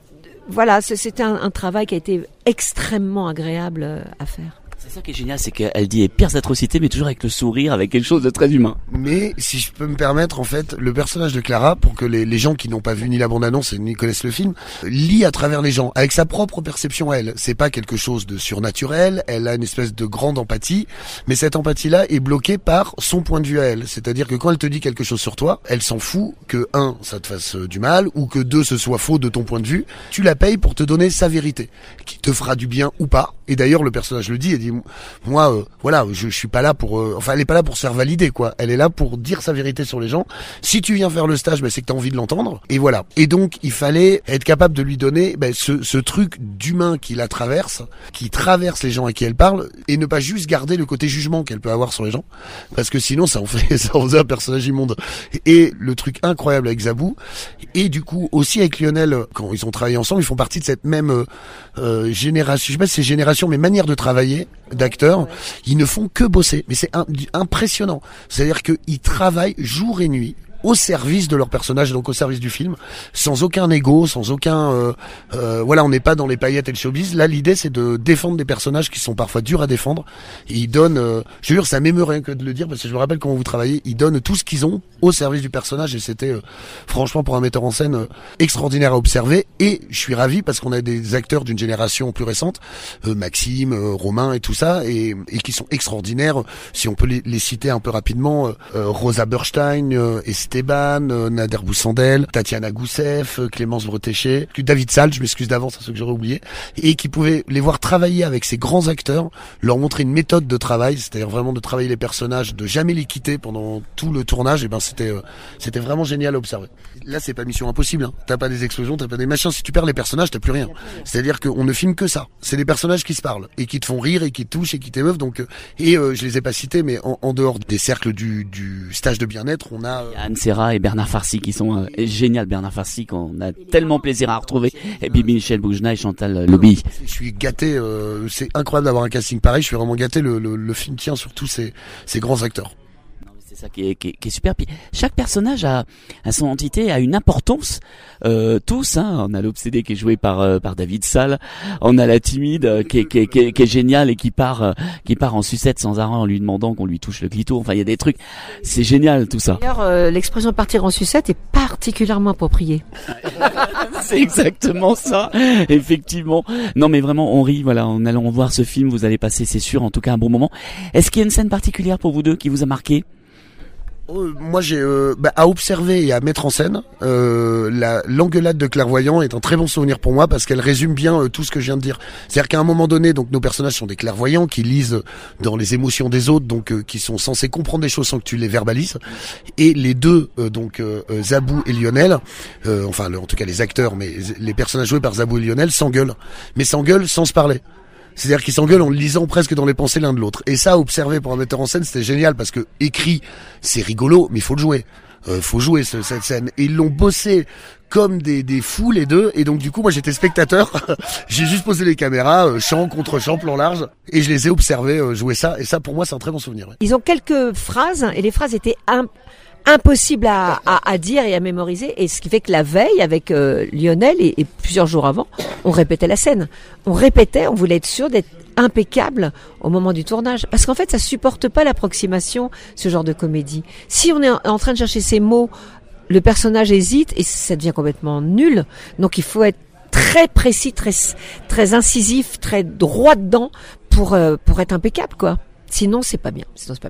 voilà, c'était un travail qui a été extrêmement agréable à faire. C'est ça qui est génial, c'est qu'elle dit les pires atrocités, mais toujours avec le sourire, avec quelque chose de très humain. Mais si je peux me permettre, en fait, le personnage de Clara, pour que les gens qui n'ont pas vu ni la bande-annonce ni connaissent le film, lit à travers les gens, avec sa propre perception à elle. C'est pas quelque chose de surnaturel, elle a une espèce de grande empathie, mais cette empathie-là est bloquée par son point de vue à elle. C'est-à-dire que quand elle te dit quelque chose sur toi, elle s'en fout que, 1, ça te fasse du mal, ou que 2, ce soit faux de ton point de vue. Tu la payes pour te donner sa vérité, qui te fera du bien ou pas. Et d'ailleurs, le personnage le dit, elle dit, moi, voilà, je suis pas là pour, enfin, elle est pas là pour se faire valider, quoi. Elle est là pour dire sa vérité sur les gens. Si tu viens faire le stage, c'est que t'as envie de l'entendre. Et voilà. Et donc, il fallait être capable de lui donner, ce truc d'humain qui la traverse, qui traverse les gens à qui elle parle, et ne pas juste garder le côté jugement qu'elle peut avoir sur les gens. Parce que sinon, ça en faisait un personnage immonde. Et le truc incroyable avec Zabou, et du coup, aussi avec Lionel, quand ils ont travaillé ensemble, ils font partie de cette même, génération, je sais pas si c'est génération, mais manière de travailler, d'acteurs, ils ne font que bosser. Mais c'est impressionnant. C'est-à-dire qu'ils travaillent jour et nuit au service de leur personnage, donc au service du film, sans aucun ego, sans aucun... voilà, on n'est pas dans les paillettes et le showbiz. Là, l'idée, c'est de défendre des personnages qui sont parfois durs à défendre. Et ils donnent... je jure, ça m'émeut rien que de le dire, parce que je me rappelle comment vous travaillez. Ils donnent tout ce qu'ils ont au service du personnage, et c'était, franchement, pour un metteur en scène, extraordinaire à observer. Et je suis ravi, parce qu'on a des acteurs d'une génération plus récente, Maxime, Romain et tout ça, et qui sont extraordinaires. Si on peut les citer un peu rapidement, Rosa Burstein, Esteban, Nader Boussandel, Tatiana Goussef, Clémence Bretéché, David Sall, je m'excuse d'avance à ceux que j'aurais oublié, et qui pouvaient les voir travailler avec ces grands acteurs, leur montrer une méthode de travail, c'est-à-dire vraiment de travailler les personnages, de jamais les quitter pendant tout le tournage. Et c'était vraiment génial à observer. Là, c'est pas mission impossible, hein. T'as pas des explosions, t'as pas des machins. Si tu perds les personnages, t'as plus rien. C'est-à-dire qu'on ne filme que ça. C'est des personnages qui se parlent et qui te font rire et qui te touchent et qui t'émeuvent. Donc, je les ai pas cités, mais en dehors des cercles du stage de bien-être, on a Anne Serra et Bernard Farcy qui sont génial. Bernard Farcy qu'on a tellement plaisir à retrouver, et puis Michel Boujna et Chantal Lobby. Je suis gâté, c'est incroyable d'avoir un casting pareil. Je suis vraiment gâté. Le film tient sur tous ces grands acteurs. C'est ça qui est super. Puis chaque personnage a son entité, a une importance. Tous, hein. On a l'obsédé qui est joué par David Sall. On a la timide qui est géniale et qui part en sucette sans arrêt en lui demandant qu'on lui touche le clito. Enfin, il y a des trucs. C'est génial tout ça. D'ailleurs, l'expression partir en sucette est particulièrement appropriée. C'est exactement ça, effectivement. Non, mais vraiment, on rit. Voilà, en allant voir ce film, vous allez passer, c'est sûr, en tout cas un bon moment. Est-ce qu'il y a une scène particulière pour vous deux qui vous a marqué? Moi, j'ai à observer et à mettre en scène. L'engueulade de clairvoyant est un très bon souvenir pour moi parce qu'elle résume bien tout ce que je viens de dire. C'est-à-dire qu'à un moment donné, donc nos personnages sont des clairvoyants qui lisent dans les émotions des autres, donc qui sont censés comprendre des choses sans que tu les verbalises. Et les deux, Zabou et Lionel, en tout cas les acteurs, mais les personnages joués par Zabou et Lionel s'engueulent, mais s'engueulent sans se parler. C'est-à-dire qu'ils s'engueulent en lisant presque dans les pensées l'un de l'autre. Et ça, observé pour un metteur en scène, c'était génial parce que écrit, c'est rigolo, mais il faut le jouer. Faut jouer cette scène. Et ils l'ont bossé comme des fous les deux. Et donc du coup, moi j'étais spectateur. J'ai juste posé les caméras, champ contre champ, plan large, et je les ai observés jouer ça. Et ça, pour moi, c'est un très bon souvenir. Ouais. Ils ont quelques phrases et les phrases étaient impossible à dire et à mémoriser, et ce qui fait que la veille avec Lionel et plusieurs jours avant, on répétait la scène. On voulait être sûr d'être impeccable au moment du tournage, parce qu'en fait ça supporte pas l'approximation, ce genre de comédie. Si on est en train de chercher ces mots, le personnage hésite et ça devient complètement nul. Donc il faut être très précis, très incisif, très droit dedans pour être impeccable, quoi. Sinon c'est pas bien.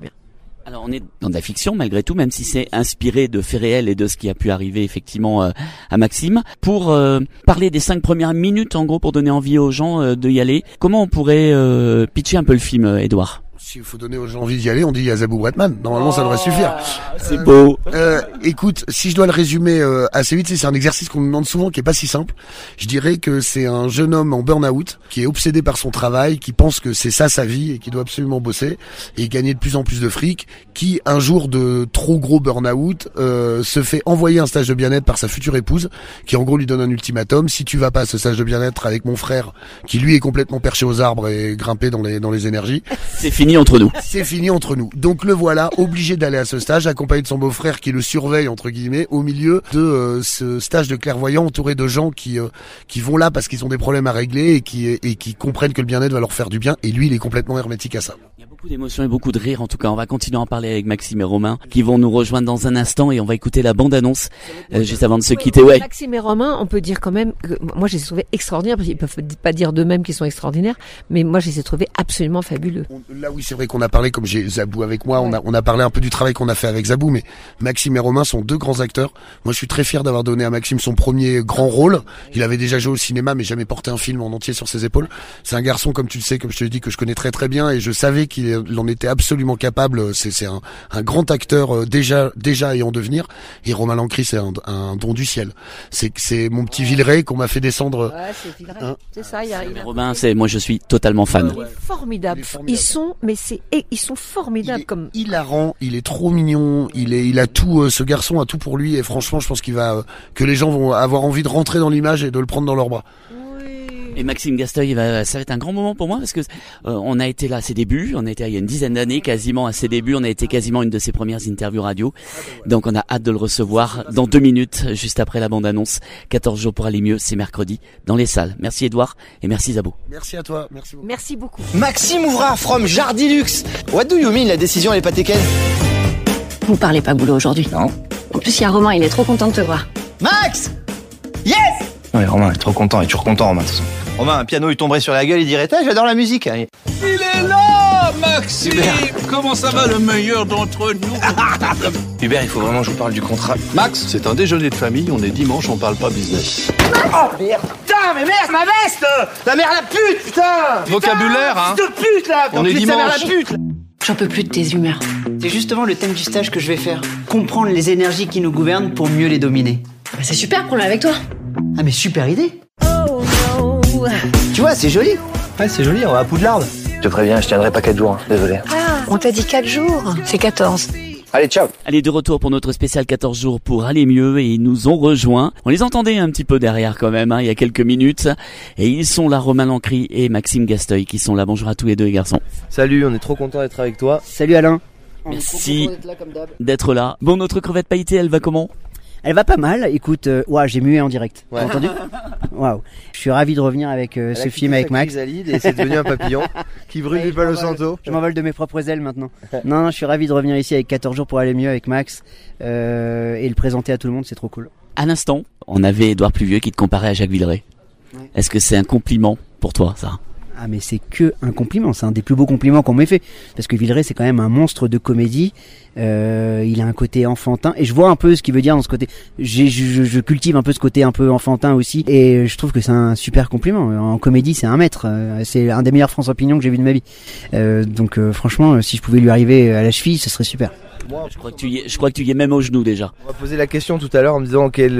Alors on est dans de la fiction malgré tout, même si c'est inspiré de faits réels et de ce qui a pu arriver effectivement à Maxime. Pour parler des 5 premières minutes, en gros, pour donner envie aux gens de y aller, comment on pourrait pitcher un peu le film, Edouard ? S'il faut donner aux gens envie d'y aller, on dit il y a Zabou Bretman. Normalement, ça devrait suffire. C'est beau. Écoute, si je dois le résumer assez vite, c'est un exercice qu'on me demande souvent qui est pas si simple. Je dirais que c'est un jeune homme en burn-out qui est obsédé par son travail, qui pense que c'est ça sa vie et qui doit absolument bosser et gagner de plus en plus de fric, qui un jour de trop gros burn-out se fait envoyer un stage de bien-être par sa future épouse, qui en gros lui donne un ultimatum: si tu vas pas à ce stage de bien-être avec mon frère, qui lui est complètement perché aux arbres et grimpé dans les énergies, c'est fini entre nous. C'est fini entre nous. Donc le voilà obligé d'aller à ce stage, accompagné de son beau-frère qui le surveille entre guillemets, au milieu de ce stage de clairvoyant, entouré de gens qui vont là parce qu'ils ont des problèmes à régler et qui comprennent que le bien-être va leur faire du bien. Et lui, il est complètement hermétique à ça. Il y a beaucoup d'émotions et beaucoup de rire. En tout cas, on va continuer à en parler avec Maxime et Romain qui vont nous rejoindre dans un instant et on va écouter la bande-annonce juste avant de se quitter. Ouais. Maxime et Romain, on peut dire quand même que moi, je les ai trouvés extraordinaires, parce qu'ils peuvent pas dire d'eux-mêmes qu'ils sont extraordinaires, mais moi, je les ai trouvés absolument fabuleux. Là, oui, c'est vrai qu'on a parlé, comme j'ai Zabou avec moi, on a parlé un peu du travail qu'on a fait avec Zabou, mais Maxime et Romain sont deux grands acteurs. Moi, je suis très fier d'avoir donné à Maxime son premier grand rôle. Il avait déjà joué au cinéma, mais jamais porté un film en entier sur ses épaules. C'est un garçon, comme tu le sais, comme je te l'ai dit, que je connais très très bien, et je savais qu'il en était absolument capable. C'est un grand acteur déjà ayant devenir. Et Romain Lancry, c'est un don du ciel. C'est mon petit Villeray qu'on m'a fait descendre. Ouais, c'est Villeray. C'est ça. Romain, moi, je suis totalement fan. Il est formidable. Ils sont formidables. Il est hilarant, il est trop mignon, il a tout, ce garçon a tout pour lui, et franchement, je pense que les gens vont avoir envie de rentrer dans l'image et de le prendre dans leurs bras. Et Maxime Gasteuil, ça va être un grand moment pour moi parce que on a été là à ses débuts, on a été il y a une dizaine d'années quasiment à ses débuts, on a été quasiment une de ses premières interviews radio. Donc on a hâte de le recevoir dans 2 minutes, juste après la bande-annonce. 14 jours pour aller mieux, c'est mercredi dans les salles. Merci Edouard et merci Zabou. Merci à toi, merci beaucoup. Maxime Ouvrard from Jardilux. What do you mean, la décision elle est pas taken? Vous parlez pas boulot aujourd'hui? Non. En plus, il y a Romain, il est trop content de te voir. Max! Yes! Ouais, Romain est trop content, il est toujours content, Romain, de toute façon. Romain, un piano, il tomberait sur la gueule, il dirait: j'adore la musique. Il est là, Maxime! Hubert. Comment ça va, le meilleur d'entre nous? Hubert, il faut vraiment que je vous parle du contrat. Max, c'est un déjeuner de famille, on est dimanche, on parle pas business. Oh merde! Putain, mais merde, ma veste! La mère la pute, putain! Vocabulaire, hein? Fils de pute, là! On est dimanche. La pute, là. J'en peux plus de tes humeurs. C'est justement le thème du stage que je vais faire. Comprendre les énergies qui nous gouvernent pour mieux les dominer. Bah, c'est super, prends-le avec toi. Ah mais super idée. Tu vois, c'est joli. Ouais, c'est joli, on va à Poudlard. Je te préviens, je tiendrai pas 4 jours, hein. Désolé. Ah, on t'a dit 4 jours. C'est 14. Allez, ciao. Allez, de retour pour notre spécial 14 jours pour aller mieux, et ils nous ont rejoints. On les entendait un petit peu derrière quand même, hein, il y a quelques minutes. Et ils sont là, Romain Lancry et Maxime Gasteuil qui sont là. Bonjour à tous les deux les garçons. Salut, on est trop content d'être avec toi. Salut Alain. Merci d'être là. Bon, notre crevette pailletée, elle va comment? Elle va pas mal, écoute, j'ai mué en direct. Ouais. T'as entendu? Waouh. Je suis ravi de revenir avec ce film avec Max. Et c'est devenu un papillon qui brûle du Palo Santo. Je m'envole de mes propres ailes maintenant. Non, je suis ravi de revenir ici avec 14 jours pour aller mieux avec Max et le présenter à tout le monde, c'est trop cool. À l'instant, on avait Édouard Pluvieux qui te comparait à Jacques Villeray. Ouais. Est-ce que c'est un compliment pour toi, ça? Ah mais c'est que un compliment, c'est un des plus beaux compliments qu'on m'ait fait. Parce que Villeray c'est quand même un monstre de comédie, il a un côté enfantin, et je vois un peu ce qu'il veut dire dans ce côté, je cultive un peu ce côté un peu enfantin aussi, et je trouve que c'est un super compliment. En comédie c'est un maître, c'est un des meilleurs François Pignon que j'ai vu de ma vie. Donc franchement, si je pouvais lui arriver à la cheville, ce serait super. Je crois que tu y es même au genou déjà. On m'a posé la question tout à l'heure en me disant quel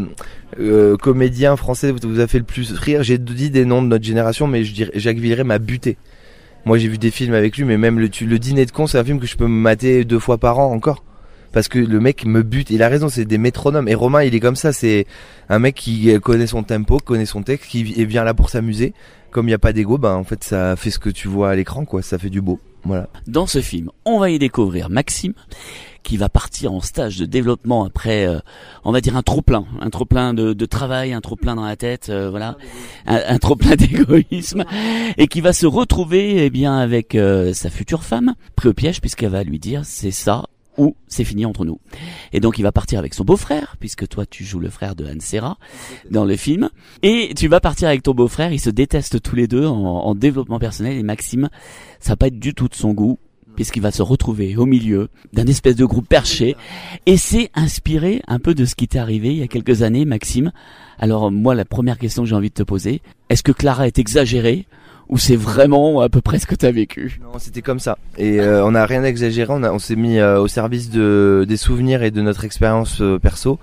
comédien français vous a fait le plus rire. J'ai dit des noms de notre génération, mais je dirais Jacques Villeray m'a buté. Moi j'ai vu des films avec lui, mais même le Dîner de con, c'est un film que je peux me mater 2 fois par an encore. Parce que le mec me bute, il a raison, c'est des métronomes. Et Romain il est comme ça, c'est un mec qui connaît son tempo, connaît son texte, qui vient là pour s'amuser. Comme il n'y a pas d'ego, en fait ça fait ce que tu vois à l'écran, quoi. Ça fait du beau. Voilà. Dans ce film, on va y découvrir Maxime, qui va partir en stage de développement après, on va dire un trop plein de travail, un trop plein dans la tête, voilà, un trop plein d'égoïsme, et qui va se retrouver, avec sa future femme, pris au piège, puisqu'elle va lui dire c'est ça ou c'est fini entre nous. Et donc il va partir avec son beau-frère, puisque toi tu joues le frère de Anne Serra dans le film, et tu vas partir avec ton beau-frère. Ils se détestent tous les deux en développement personnel, et Maxime, ça va pas être du tout de son goût, puisqu'il va se retrouver au milieu d'un espèce de groupe perché, et c'est inspiré un peu de ce qui t'est arrivé il y a quelques années, Maxime. Alors moi, la première question que j'ai envie de te poser, est-ce que Clara est exagérée, ou c'est vraiment à peu près ce que t'as vécu? Non, c'était comme ça. Et on n'a rien exagéré, on s'est mis au service des souvenirs et de notre expérience perso.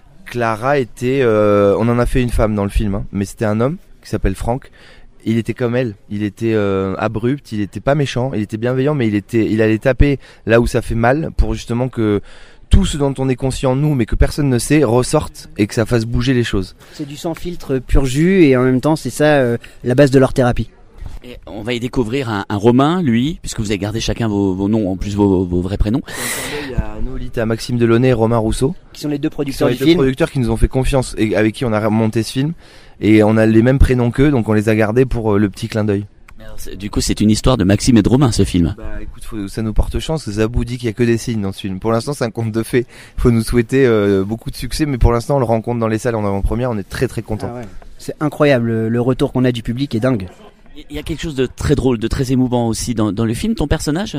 Clara était... on en a fait une femme dans le film, mais c'était un homme qui s'appelle Franck. Il était comme elle, il était abrupt, il était pas méchant, il était bienveillant, mais il allait taper là où ça fait mal pour justement que tout ce dont on est conscient nous, mais que personne ne sait, ressorte et que ça fasse bouger les choses. C'est du sans filtre pur jus, et en même temps c'est ça la base de leur thérapie. Et on va y découvrir un Romain, lui, puisque vous avez gardé chacun vos noms, en plus vos vrais prénoms. Il y a Nolita, Maxime Delaunay et Romain Rousseau. Qui sont les deux producteurs du film. Les deux producteurs qui nous ont fait confiance et avec qui on a monté ce film. Et on a les mêmes prénoms qu'eux, donc on les a gardés pour le petit clin d'œil. Du coup, c'est une histoire de Maxime et de Romain, ce film. Écoute, ça nous porte chance. Zabou dit qu'il y a que des signes dans ce film. Pour l'instant, c'est un conte de fées. Il faut nous souhaiter beaucoup de succès, mais pour l'instant, on le rencontre dans les salles en avant-première. On est très très contents. Ah ouais. C'est incroyable, le retour qu'on a du public est dingue. Il y a quelque chose de très drôle, de très émouvant aussi dans le film. Ton personnage,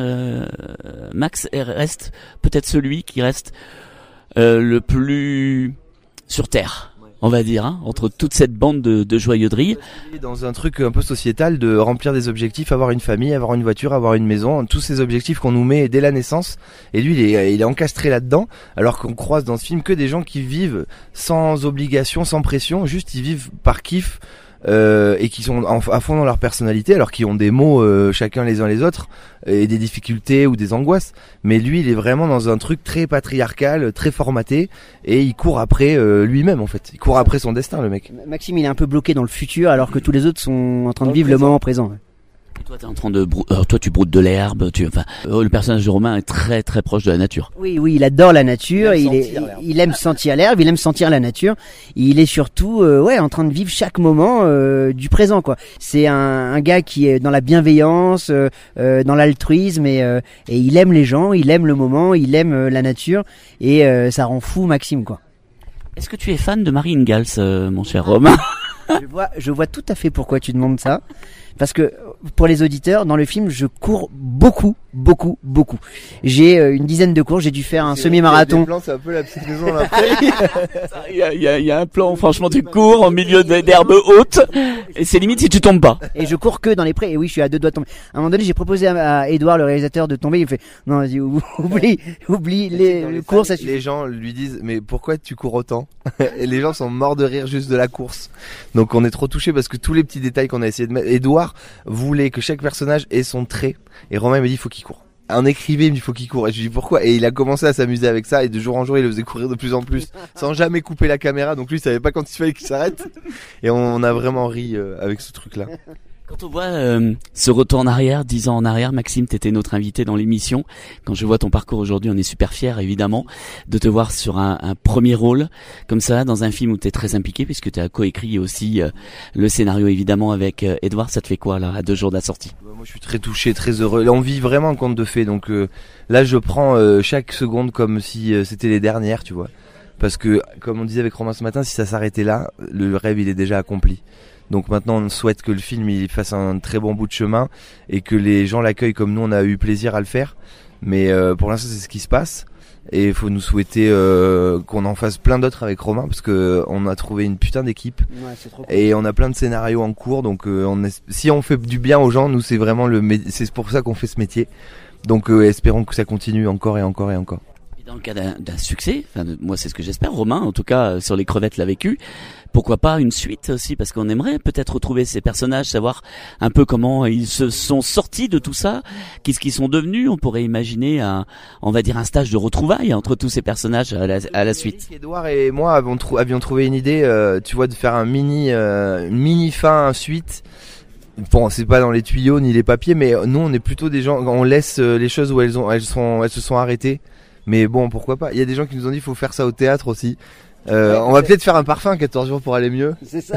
Max, reste peut-être celui qui reste le plus sur terre, on va dire, entre toute cette bande de joyeuderie. Dans un truc un peu sociétal de remplir des objectifs, avoir une famille, avoir une voiture, avoir une maison, tous ces objectifs qu'on nous met dès la naissance. Et lui, il est encastré là-dedans, alors qu'on croise dans ce film que des gens qui vivent sans obligation, sans pression, juste ils vivent par kiff. Et qui sont à fond dans leur personnalité, alors qu'ils ont des maux chacun les uns les autres, et des difficultés ou des angoisses. Mais lui, il est vraiment dans un truc très patriarcal, très formaté, et il court après lui-même en fait. Il court après son destin, le mec. Maxime, il est un peu bloqué dans le futur, alors que tous les autres sont en train de vivre le moment présent. Et toi, t'es en train de toi, tu broutes de l'herbe. Le personnage de Romain est très très proche de la nature. Oui, il adore la nature. Il aime sentir l'herbe. Il aime sentir la nature. Il est surtout, en train de vivre chaque moment du présent, quoi. C'est un gars qui est dans la bienveillance, dans l'altruisme, et il aime les gens, il aime le moment, il aime la nature, et ça rend fou Maxime, quoi. Est-ce que tu es fan de Marie Ingalls, mon cher Romain? Je vois tout à fait pourquoi tu demandes ça. Parce que pour les auditeurs, dans le film, je cours beaucoup. J'ai une dizaine de courses, j'ai dû faire un semi-marathon. C'est un peu la petite maison dans la prairie. Il y a un plan, franchement, tu cours en milieu d'herbes hautes, et c'est limite si tu tombes pas. Et je cours que dans les prés, et oui, je suis à 2 doigts de tomber. À un moment donné, j'ai proposé à Edouard, le réalisateur, de tomber, il me fait, non, vas-y, oublie les courses. Les gens lui disent, mais pourquoi tu cours autant? Et les gens sont morts de rire juste de la course. Donc on est trop touchés parce que tous les petits détails qu'on a essayé de mettre, Edouard voulait que chaque personnage ait son trait, et Romain me dit, il faut qu'il court. Un écrivain, il faut qu'il court. Et je lui dis pourquoi. Et il a commencé à s'amuser avec ça. Et de jour en jour, il le faisait courir de plus en plus, sans jamais couper la caméra. Donc lui, il savait pas quand il fallait qu'il s'arrête. Et on a vraiment ri avec ce truc-là. Quand on voit ce retour en arrière, 10 ans en arrière, Maxime, t'étais notre invité dans l'émission. Quand je vois ton parcours aujourd'hui, on est super fiers, évidemment, de te voir sur un premier rôle, comme ça, dans un film où t'es très impliqué, puisque tu as coécrit aussi le scénario, évidemment, avec Edouard. Ça te fait quoi, là, à 2 jours de la sortie? Moi, je suis très touché, très heureux. Là, on vit vraiment un conte de fées. Donc là, je prends chaque seconde comme si c'était les dernières, tu vois. Parce que, comme on disait avec Romain ce matin, si ça s'arrêtait là, le rêve, il est déjà accompli. Donc maintenant on souhaite que le film il fasse un très bon bout de chemin et que les gens l'accueillent comme nous on a eu plaisir à le faire. Mais pour l'instant c'est ce qui se passe. Et il faut nous souhaiter qu'on en fasse plein d'autres avec Romain parce que on a trouvé une putain d'équipe. Ouais, c'est trop cool. Et on a plein de scénarios en cours. Donc si on fait du bien aux gens, nous c'est vraiment c'est pour ça qu'on fait ce métier. Donc espérons que ça continue encore et encore et encore. Et dans le cas d'un succès, moi c'est ce que j'espère, Romain, en tout cas sur Les Crevettes l'a vécu, pourquoi pas une suite aussi, parce qu'on aimerait peut-être retrouver ces personnages, savoir un peu comment ils se sont sortis de tout ça, qu'est-ce qu'ils sont devenus. On pourrait imaginer on va dire un stage de retrouvailles entre tous ces personnages à la suite. Edouard et moi avions trouvé une idée, tu vois, de faire une mini fin suite. Bon, c'est pas dans les tuyaux ni les papiers, mais nous on est plutôt des gens, on laisse les choses où elles se sont arrêtées. Mais bon, pourquoi pas. Il y a des gens qui nous ont dit faut faire ça au théâtre aussi. On va peut-être faire un parfum 14 jours pour aller mieux. C'est ça.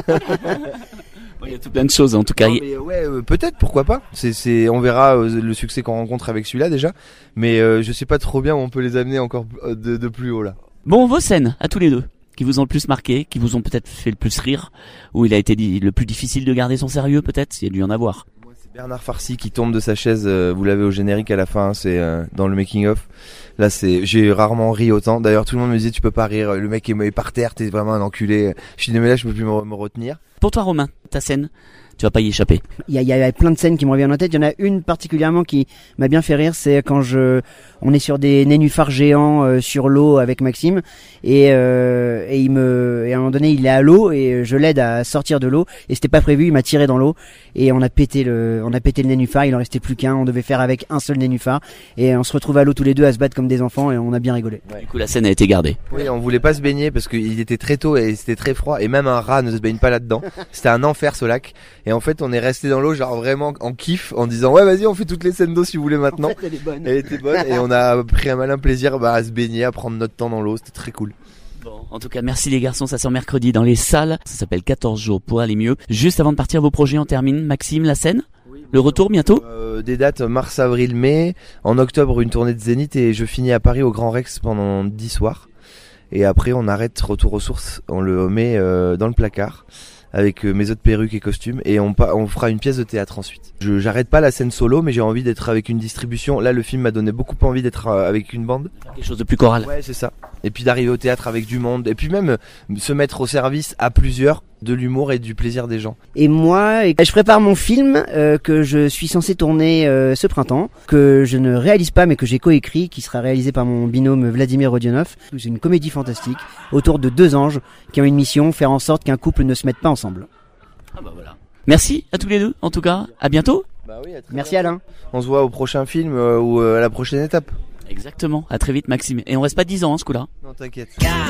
Il y a tout plein de choses en tout cas. Non, mais peut-être, pourquoi pas. On verra le succès qu'on rencontre avec celui-là déjà. Mais je sais pas trop bien où on peut les amener encore de plus haut là. Bon, vos scènes à tous les deux qui vous ont le plus marqué, qui vous ont peut-être fait le plus rire, où il a été le plus difficile de garder son sérieux peut-être, il y a dû y en avoir. Moi, c'est Bernard Farcy qui tombe de sa chaise, vous l'avez au générique à la fin, c'est dans le making of. Là j'ai rarement ri autant. D'ailleurs tout le monde me disait tu peux pas rire, le mec est par terre, t'es vraiment un enculé. Je suis mais là je peux plus me retenir. Pour toi Romain, ta scène, tu vas pas y échapper. Il y a plein de scènes qui me reviennent en tête. Il y en a une particulièrement qui m'a bien fait rire, c'est quand on est sur des nénuphars géants sur l'eau avec Maxime et à un moment donné il est à l'eau et je l'aide à sortir de l'eau et c'était pas prévu, il m'a tiré dans l'eau et on a pété le nénuphar, il en restait plus qu'un, on devait faire avec un seul nénuphar et on se retrouve à l'eau tous les deux à se battre comme des enfants et on a bien rigolé. Ouais. Du coup la scène a été gardée. Oui, on voulait pas se baigner parce qu'il était très tôt et c'était très froid et même un rat ne se baigne pas là-dedans. C'était un enfer ce lac. Et en fait, on est resté dans l'eau, genre vraiment en kiff, en disant ouais, vas-y, on fait toutes les scènes d'eau si vous voulez maintenant. En fait, elle est bonne. Elle était bonne et on a pris un malin plaisir à se baigner, à prendre notre temps dans l'eau. C'était très cool. Bon, en tout cas, merci les garçons. Ça sort mercredi dans les salles. Ça s'appelle 14 jours pour aller mieux. Juste avant de partir, vos projets, on termine. Maxime, la scène. Le retour bientôt. Des dates mars, avril, mai. En octobre, une tournée de Zénith et je finis à Paris au Grand Rex pendant 10 soirs. Et après, on arrête Retour aux sources. On le met dans le placard. Avec mes autres perruques et costumes et on fera une pièce de théâtre ensuite. J'arrête pas la scène solo mais j'ai envie d'être avec une distribution. Là le film m'a donné beaucoup envie d'être avec une bande. Quelque chose de plus choral. Ouais c'est ça. Et puis d'arriver au théâtre avec du monde et puis même se mettre au service à plusieurs de l'humour et du plaisir des gens. Et moi, je prépare mon film que je suis censé tourner ce printemps, que je ne réalise pas mais que j'ai coécrit, qui sera réalisé par mon binôme Vladimir Rodionov. C'est une comédie fantastique autour de deux anges qui ont une mission, faire en sorte qu'un couple ne se mette pas ensemble. Ah bah voilà. Merci à tous les deux, en tout cas, à bientôt. Bah oui, merci Alain. On se voit au prochain film ou à la prochaine étape. Exactement, à très vite Maxime. Et on reste pas 10 ans ce coup-là. Non t'inquiète.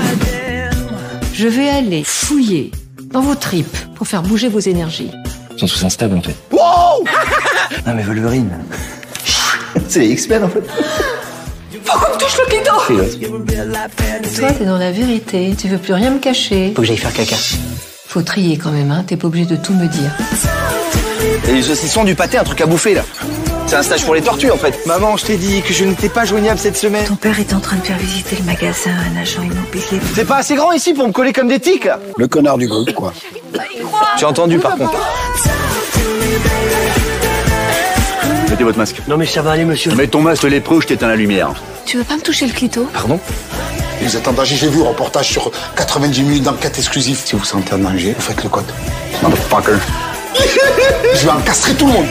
Je vais aller fouiller dans vos tripes pour faire bouger vos énergies. Ils sont tous instables en fait. Wow. Non mais Wolverine. C'est les X-Men en fait. Faut qu'on me touche le clito. Toi, t'es dans la vérité, tu veux plus rien me cacher. Faut que j'aille faire caca. Faut trier quand même, hein, t'es pas obligé de tout me dire. Et les saucissons, du pâté, un truc à bouffer là. C'est un stage pour les tortues en fait. Maman, je t'ai dit que je n'étais pas joignable cette semaine. Ton père est en train de faire visiter le magasin à un agent immobilier. C'est pas assez grand ici pour me coller comme des tiques. Le connard du groupe, quoi. J'ai entendu par contre. Mettez votre masque. Non mais ça va aller monsieur. Mets ton masque lépreux, je t'éteins la lumière. Tu veux pas me toucher le clito? Pardon? Vous êtes en danger, j'ai vu, reportage sur 90 minutes d'enquête exclusive. Si vous sentez un danger, Vous faites le code. motherfucker. Je vais encastrer tout le monde.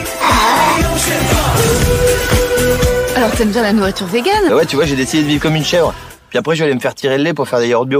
Alors t'aimes bien la nourriture végane? Bah ouais, tu vois, j'ai décidé de vivre comme une chèvre. Puis après, je vais aller me faire tirer le lait pour faire des yaourts bio.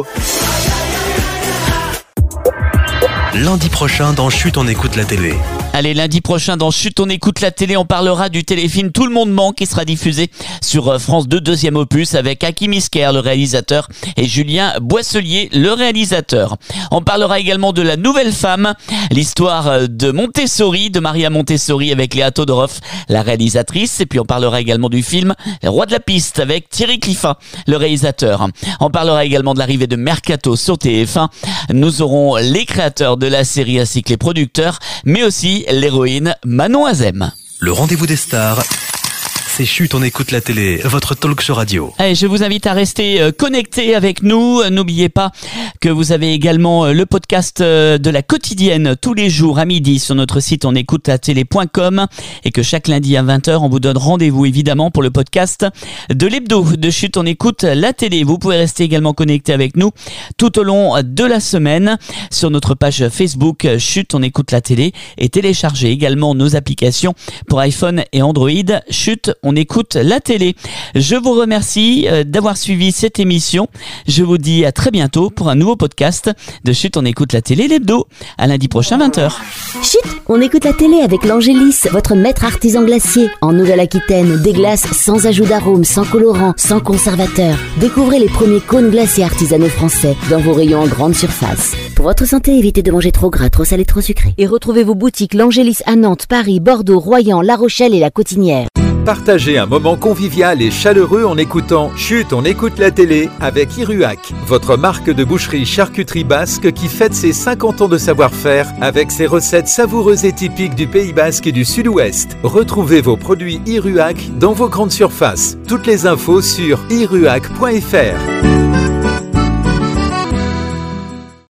Lundi prochain dans Chut, on écoute la télé. Allez, lundi prochain dans Chut, on écoute la télé, on parlera du téléfilm Tout le monde ment qui sera diffusé sur France 2, deuxième opus, avec Hakim Isker, le réalisateur, et Julien Boisselier, le réalisateur. On parlera également de La Nouvelle Femme, l'histoire de Montessori, de Maria Montessori avec Léa Todorov, la réalisatrice, et puis on parlera également du film Les Rois de la Piste avec Thierry Cliffat, le réalisateur. On parlera également de l'arrivée de Mercato sur TF1. Nous aurons les créateurs de la série ainsi que les producteurs, mais aussi l'héroïne Manon Azem. Le rendez-vous des stars, c'est Chut, on écoute la télé, votre talk show radio. Allez, je vous invite à rester connectés avec nous. N'oubliez pas que vous avez également le podcast de la quotidienne tous les jours à midi sur notre site onécoutelatélé.com et que chaque lundi à 20h, on vous donne rendez-vous évidemment pour le podcast de l'hebdo de Chut, on écoute la télé. Vous pouvez rester également connectés avec nous tout au long de la semaine sur notre page Facebook Chut, on écoute la télé et téléchargez également nos applications pour iPhone et Android. Chut, on écoute la télé. Je vous remercie d'avoir suivi cette émission. Je vous dis à très bientôt pour un nouveau podcast de Chut, on écoute la télé, l'hebdo. À lundi prochain, 20h. Chut, on écoute la télé avec l'Angélis, votre maître artisan glacier. En Nouvelle-Aquitaine, des glaces sans ajout d'arôme, sans colorant, sans conservateur. Découvrez les premiers cônes glacés artisanaux français dans vos rayons en grande surface. Pour votre santé, évitez de manger trop gras, trop salé, trop sucré. Et retrouvez vos boutiques l'Angélis à Nantes, Paris, Bordeaux, Royan, La Rochelle et La Cotinière. Partagez un moment convivial et chaleureux en écoutant Chut, on écoute la télé avec Iruak, votre marque de boucherie charcuterie basque qui fête ses 50 ans de savoir-faire avec ses recettes savoureuses et typiques du Pays Basque et du Sud-Ouest. Retrouvez vos produits Iruak dans vos grandes surfaces. Toutes les infos sur iruak.fr.